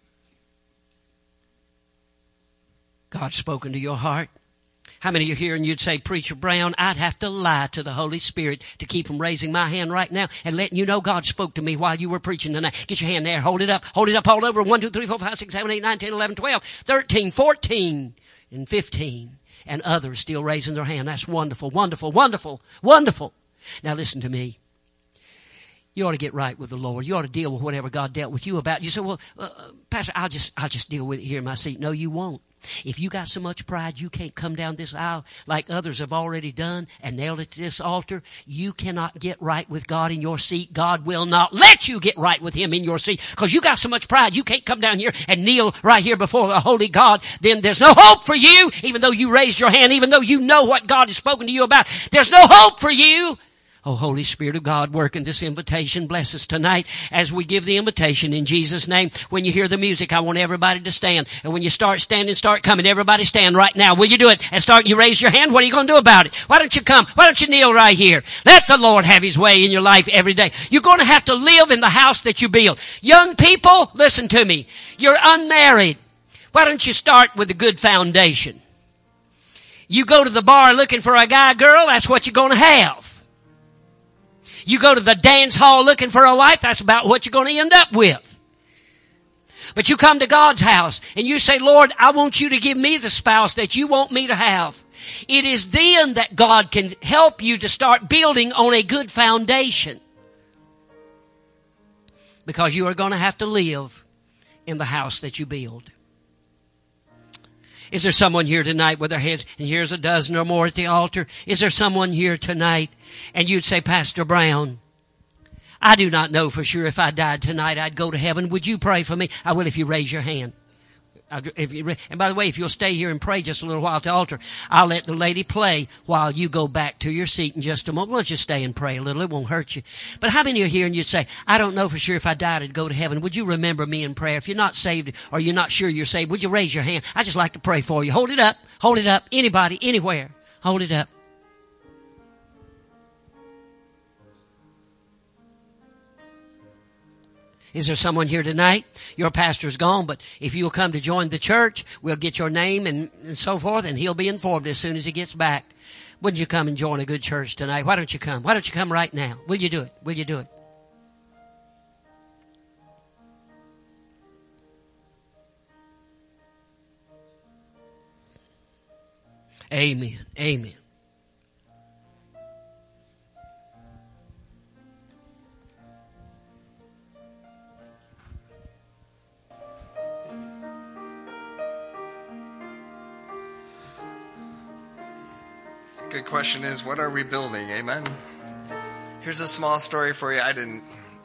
God's spoken to your heart. How many of you here and you'd say, Preacher Brown, I'd have to lie to the Holy Spirit to keep from raising my hand right now and letting you know God spoke to me while you were preaching tonight. Get your hand there. Hold it up all over. 1, 2, 3, 4, 5, 6, 7, 8, 9, 10, 11, 12, 13, 14, and 15. And others still raising their hand. That's wonderful, wonderful, wonderful, wonderful. Now listen to me. You ought to get right with the Lord. You ought to deal with whatever God dealt with you about. You say, well, Pastor, I'll just deal with it here in my seat. No, you won't. If you got so much pride you can't come down this aisle like others have already done and nailed it to this altar, you cannot get right with God in your seat. God will not let you get right with Him in your seat because you got so much pride you can't come down here and kneel right here before a holy God. Then there's no hope for you, even though you raised your hand, even though you know what God has spoken to you about. There's no hope for you. Oh, Holy Spirit of God, work in this invitation. Bless us tonight as we give the invitation in Jesus' name. When you hear the music, I want everybody to stand. And when you start standing, start coming. Everybody stand right now. Will you do it? And you raise your hand. What are you going to do about it? Why don't you come? Why don't you kneel right here? Let the Lord have His way in your life every day. You're going to have to live in the house that you build. Young people, listen to me. You're unmarried. Why don't you start with a good foundation? You go to the bar looking for a guy, girl, that's what you're going to have. You go to the dance hall looking for a wife, that's about what you're going to end up with. But you come to God's house and you say, Lord, I want you to give me the spouse that you want me to have. It is then that God can help you to start building on a good foundation. Because you are going to have to live in the house that you build. Is there someone here tonight with their heads, and here's a dozen or more at the altar? Is there someone here tonight and you'd say, Pastor Brown, I do not know for sure if I died tonight I'd go to heaven. Would you pray for me? I will if you raise your hand. And by the way, if you'll stay here and pray just a little while at the altar, I'll let the lady play while you go back to your seat in just a moment. Why don't you stay and pray a little? It won't hurt you. But how many are here and you'd say, I don't know for sure if I died I'd go to heaven. Would you remember me in prayer? If you're not saved or you're not sure you're saved, would you raise your hand? I'd just like to pray for you. Hold it up. Hold it up. Anybody, anywhere. Hold it up. Is there someone here tonight? Your pastor's gone, but if you'll come to join the church, we'll get your name and so forth, and he'll be informed as soon as he gets back. Wouldn't you come and join a good church tonight? Why don't you come? Why don't you come right now? Will you do it? Will you do it? Amen. Amen. good question is, what are we building? Amen. Here's a small story for you. I didn't